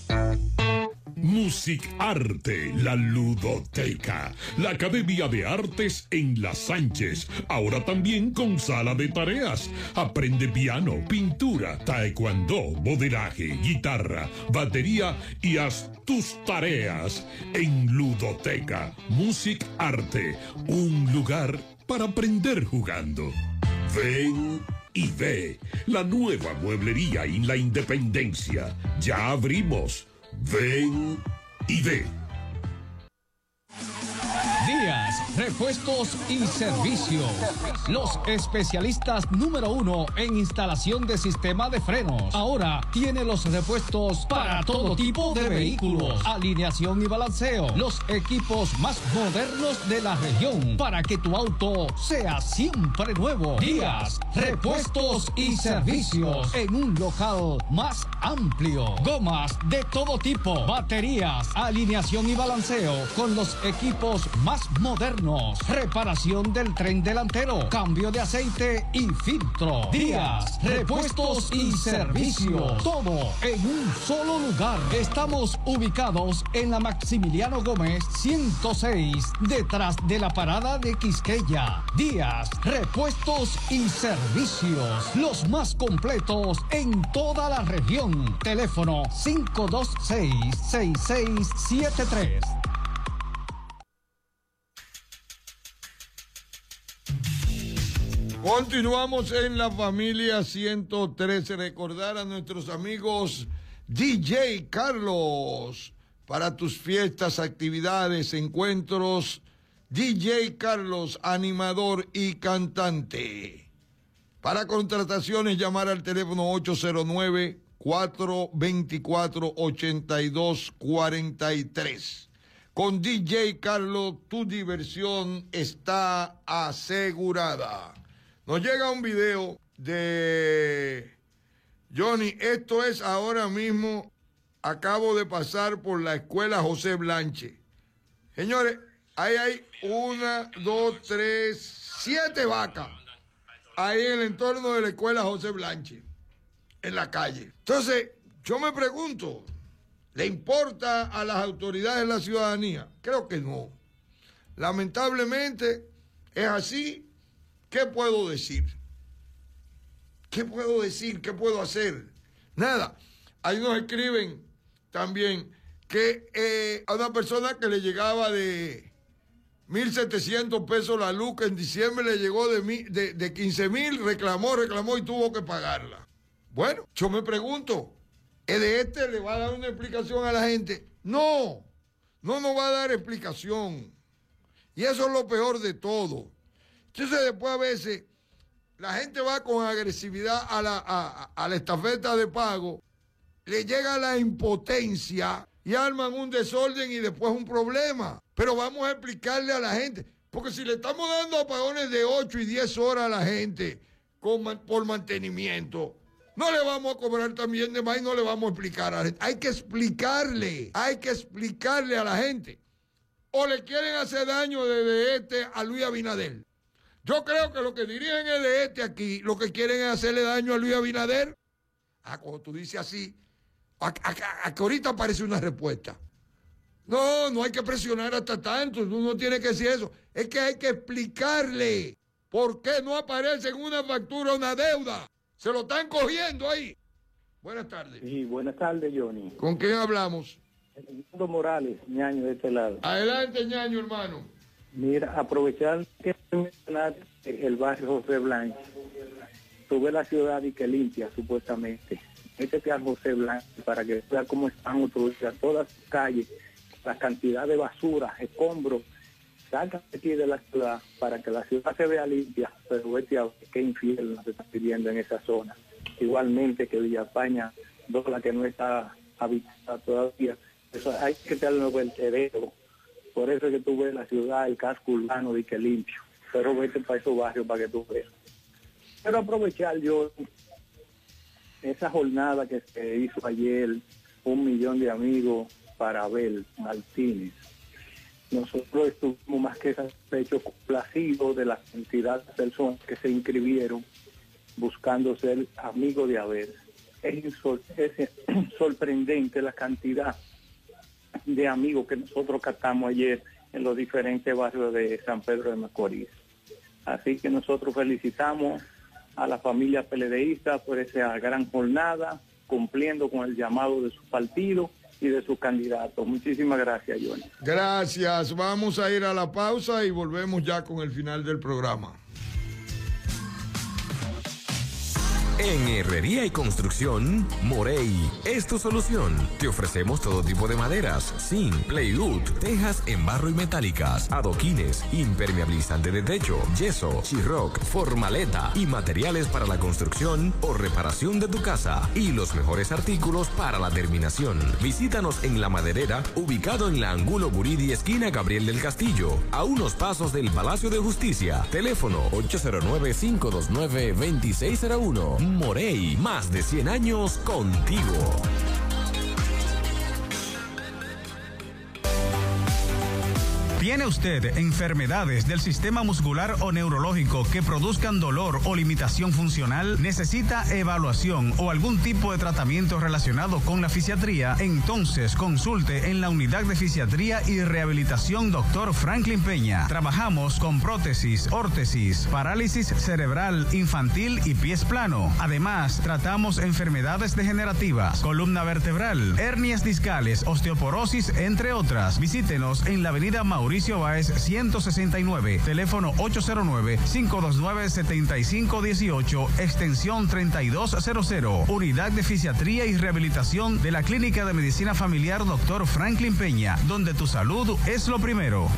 Music Arte, la ludoteca, la Academia de Artes en Las Sánchez, ahora también con sala de tareas. Aprende piano, pintura, taekwondo, modelaje, guitarra, batería y haz tus tareas en Ludoteca. Music Arte, un lugar para aprender jugando. Ven y ve la nueva mueblería en la Independencia. Ya abrimos. Ven y ve. Díaz, repuestos y servicios. Los especialistas número uno en instalación de sistema de frenos. Ahora tiene los repuestos para todo tipo de vehículos. Alineación y balanceo. Los equipos más modernos de la región para que tu auto sea siempre nuevo. Díaz, repuestos y servicios en un local más amplio. Gomas de todo tipo. Baterías, alineación y balanceo con los equipos más modernos frenos, reparación del tren delantero, cambio de aceite y filtro. Díaz, repuestos y servicios. Todo en un solo lugar. Estamos ubicados en la Maximiliano Gómez ciento seis, detrás de la parada de Quisqueya. Díaz, repuestos y servicios. Los más completos en toda la región. Teléfono cinco dos seis, seis seis siete tres. Continuamos en la familia ciento trece. Recordar a nuestros amigos D J Carlos para tus fiestas, actividades, encuentros. D J Carlos, animador y cantante. Para contrataciones, llamar al teléfono ocho cero nueve, cuatro dos cuatro, ocho dos cuatro tres. Con D J Carlos, tu diversión está asegurada. Nos llega un video de Johnny. Esto es ahora mismo. Acabo de pasar por la escuela José Blanche. Señores, ahí hay una, dos, tres, siete vacas. Ahí en el entorno de la escuela José Blanche. En la calle. Entonces, yo me pregunto, ¿le importa a las autoridades de la ciudadanía? Creo que no. Lamentablemente, es así. ¿Qué puedo decir? ¿Qué puedo decir? ¿Qué puedo hacer? Nada. Ahí nos escriben también que eh, a una persona que le llegaba de mil setecientos pesos la luz, que en diciembre le llegó de, de, de quince mil, reclamó, reclamó y tuvo que pagarla. Bueno, yo me pregunto, ¿es de este le va a dar una explicación a la gente? No, no nos va a dar explicación. Y eso es lo peor de todo. Entonces después a veces la gente va con agresividad a la, a, a la estafeta de pago, le llega la impotencia y arman un desorden y después un problema. Pero vamos a explicarle a la gente, porque si le estamos dando apagones de ocho y diez horas a la gente con, por mantenimiento, no le vamos a cobrar también de más y no le vamos a explicar a la gente. Hay que explicarle, hay que explicarle a la gente. O le quieren hacer daño desde este a Luis Abinader. Yo creo que lo que dirigen es de este aquí, lo que quieren es hacerle daño a Luis Abinader. Ah, cuando tú dices así, a, a, a que ahorita aparece una respuesta. No, no hay que presionar hasta tanto, uno no tiene que decir eso. Es que hay que explicarle por qué no aparece en una factura una deuda. Se lo están cogiendo ahí. Buenas tardes. Sí, buenas tardes, Johnny. ¿Con quién hablamos? Fernando Morales, ñaño de este lado. Adelante, ñaño, hermano. Mira, aprovechar que mencionaste el barrio José Blanche. Tuve la ciudad y que limpia, supuestamente. Métete al José Blanche para que veas cómo están utilizadas todas las calles, la cantidad de basura, escombros. Sácate aquí de la ciudad para que la ciudad se vea limpia, pero vete a ver qué infierno se está viviendo en esa zona. Igualmente que Villa España, la que no está habitada todavía. Eso hay que darle un vertedero. Por eso es que tú ves la ciudad, el casco urbano de que limpio. Pero vete para esos barrios para que tú veas. Quiero aprovechar yo esa jornada que se hizo ayer, un millón de amigos para Abel Martínez. Nosotros estuvimos más que satisfechos, complacidos de la cantidad de personas que se inscribieron buscando ser amigos de Abel. Es, insol- es sorprendente la cantidad de amigos que nosotros captamos ayer en los diferentes barrios de San Pedro de Macorís. Así que nosotros felicitamos a la familia peledeísta por esa gran jornada, cumpliendo con el llamado de su partido y de sus candidatos. Muchísimas gracias, Johnny. Gracias. Vamos a ir a la pausa y volvemos ya con el final del programa. En Herrería y Construcción, Morey es tu solución. Te ofrecemos todo tipo de maderas, zinc, plywood, tejas en barro y metálicas, adoquines, impermeabilizante de techo, yeso, chirroc, formaleta y materiales para la construcción o reparación de tu casa y los mejores artículos para la terminación. Visítanos en La Maderera, ubicado en la Angulo Buridi, esquina Gabriel del Castillo, a unos pasos del Palacio de Justicia. Teléfono ocho cero nueve, cinco dos nueve, dos seis cero uno. Morey, más de cien años contigo. ¿Tiene usted enfermedades del sistema muscular o neurológico que produzcan dolor o limitación funcional? ¿Necesita evaluación o algún tipo de tratamiento relacionado con la fisiatría? Entonces consulte en la Unidad de Fisiatría y Rehabilitación Doctor Franklin Peña. Trabajamos con prótesis, órtesis, parálisis cerebral infantil y pies plano. Además, tratamos enfermedades degenerativas, columna vertebral, hernias discales, osteoporosis, entre otras. Visítenos en la avenida Mauricio Báez ciento sesenta y nueve, teléfono ocho cero nueve, cinco dos nueve, siete cinco uno ocho, extensión treinta y dos cero cero. Unidad de Fisiatría y Rehabilitación de la Clínica de Medicina Familiar Doctor Franklin Peña, donde tu salud es lo primero.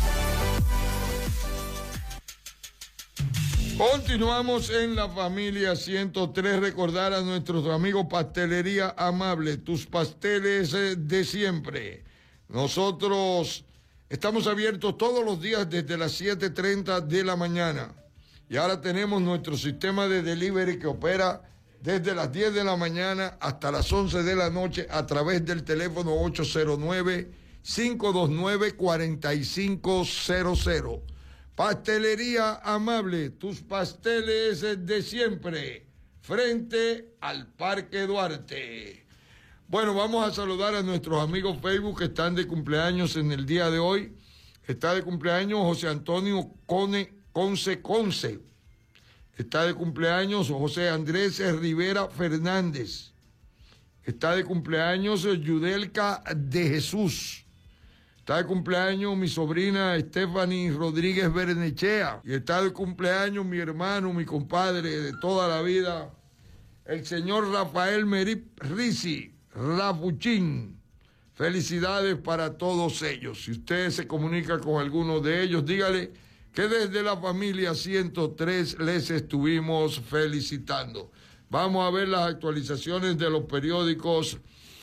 Continuamos en la familia ciento tres. Recordar a nuestros amigos Pastelería Amable, tus pasteles de siempre. Nosotros estamos abiertos todos los días desde las siete y media de la mañana. Y ahora tenemos nuestro sistema de delivery que opera desde las diez de la mañana hasta las once de la noche a través del teléfono ocho cero nueve, cinco dos nueve, cuatro cinco cero cero. Pastelería Amable, tus pasteles de siempre, frente al Parque Duarte. Bueno, vamos a saludar a nuestros amigos Facebook que están de cumpleaños en el día de hoy. Está de cumpleaños José Antonio Cone, Conce Conce. Está de cumpleaños José Andrés Rivera Fernández. Está de cumpleaños Yudelka de Jesús. Está de cumpleaños mi sobrina Stephanie Rodríguez Bernechea. Y está de cumpleaños mi hermano, mi compadre de toda la vida, el señor Rafael Merip Risi, Rafuchín. Felicidades para todos ellos. Si usted se comunica con alguno de ellos, dígale que desde la familia ciento tres les estuvimos felicitando. Vamos a ver las actualizaciones de los periódicos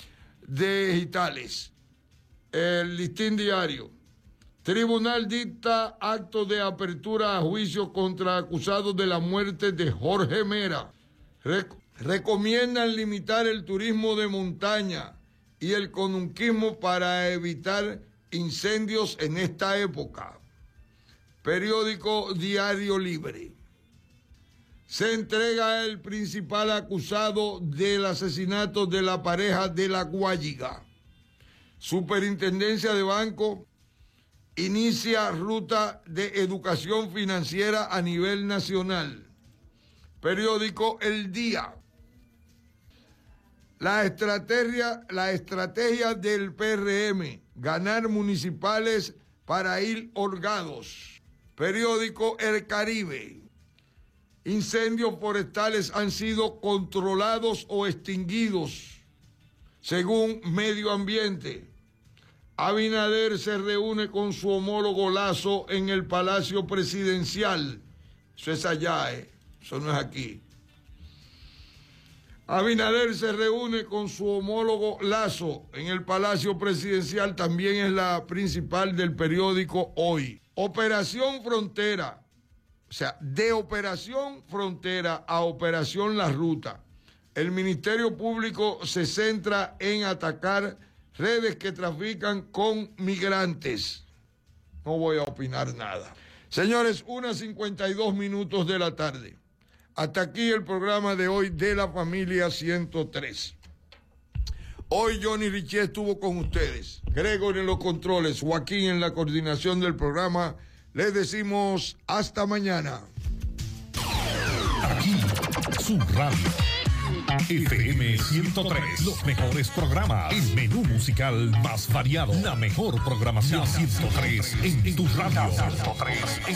digitales. El Listín Diario. Tribunal dicta acto de apertura a juicio contra acusados de la muerte de Jorge Mera. Rec- recomiendan limitar el turismo de montaña y el conunquismo para evitar incendios en esta época. Periódico Diario Libre. Se entrega el principal acusado del asesinato de la pareja de La Guayiga. Superintendencia de Banco inicia ruta de educación financiera a nivel nacional. Periódico El Día. La estrategia, la estrategia del P R M, ganar municipales para ir holgados. Periódico El Caribe. Incendios forestales han sido controlados o extinguidos, según Medio Ambiente. Abinader se reúne con su homólogo Lazo en el Palacio Presidencial. Eso es allá, ¿eh? Eso no es aquí. Abinader se reúne con su homólogo Lazo en el Palacio Presidencial, también es la principal del periódico Hoy. Operación Frontera, o sea, de Operación Frontera a Operación La Ruta. El Ministerio Público se centra en atacar redes que trafican con migrantes. No voy a opinar nada. Señores, una cincuenta y dos minutos de la tarde. Hasta aquí el programa de hoy de la familia ciento tres. Hoy Johnny Richie estuvo con ustedes. Gregor en los controles, Joaquín en la coordinación del programa. Les decimos hasta mañana. Aquí, su radio. F M ciento tres, los mejores programas, el menú musical más variado, la mejor programación ciento tres en tu radio. ciento tres.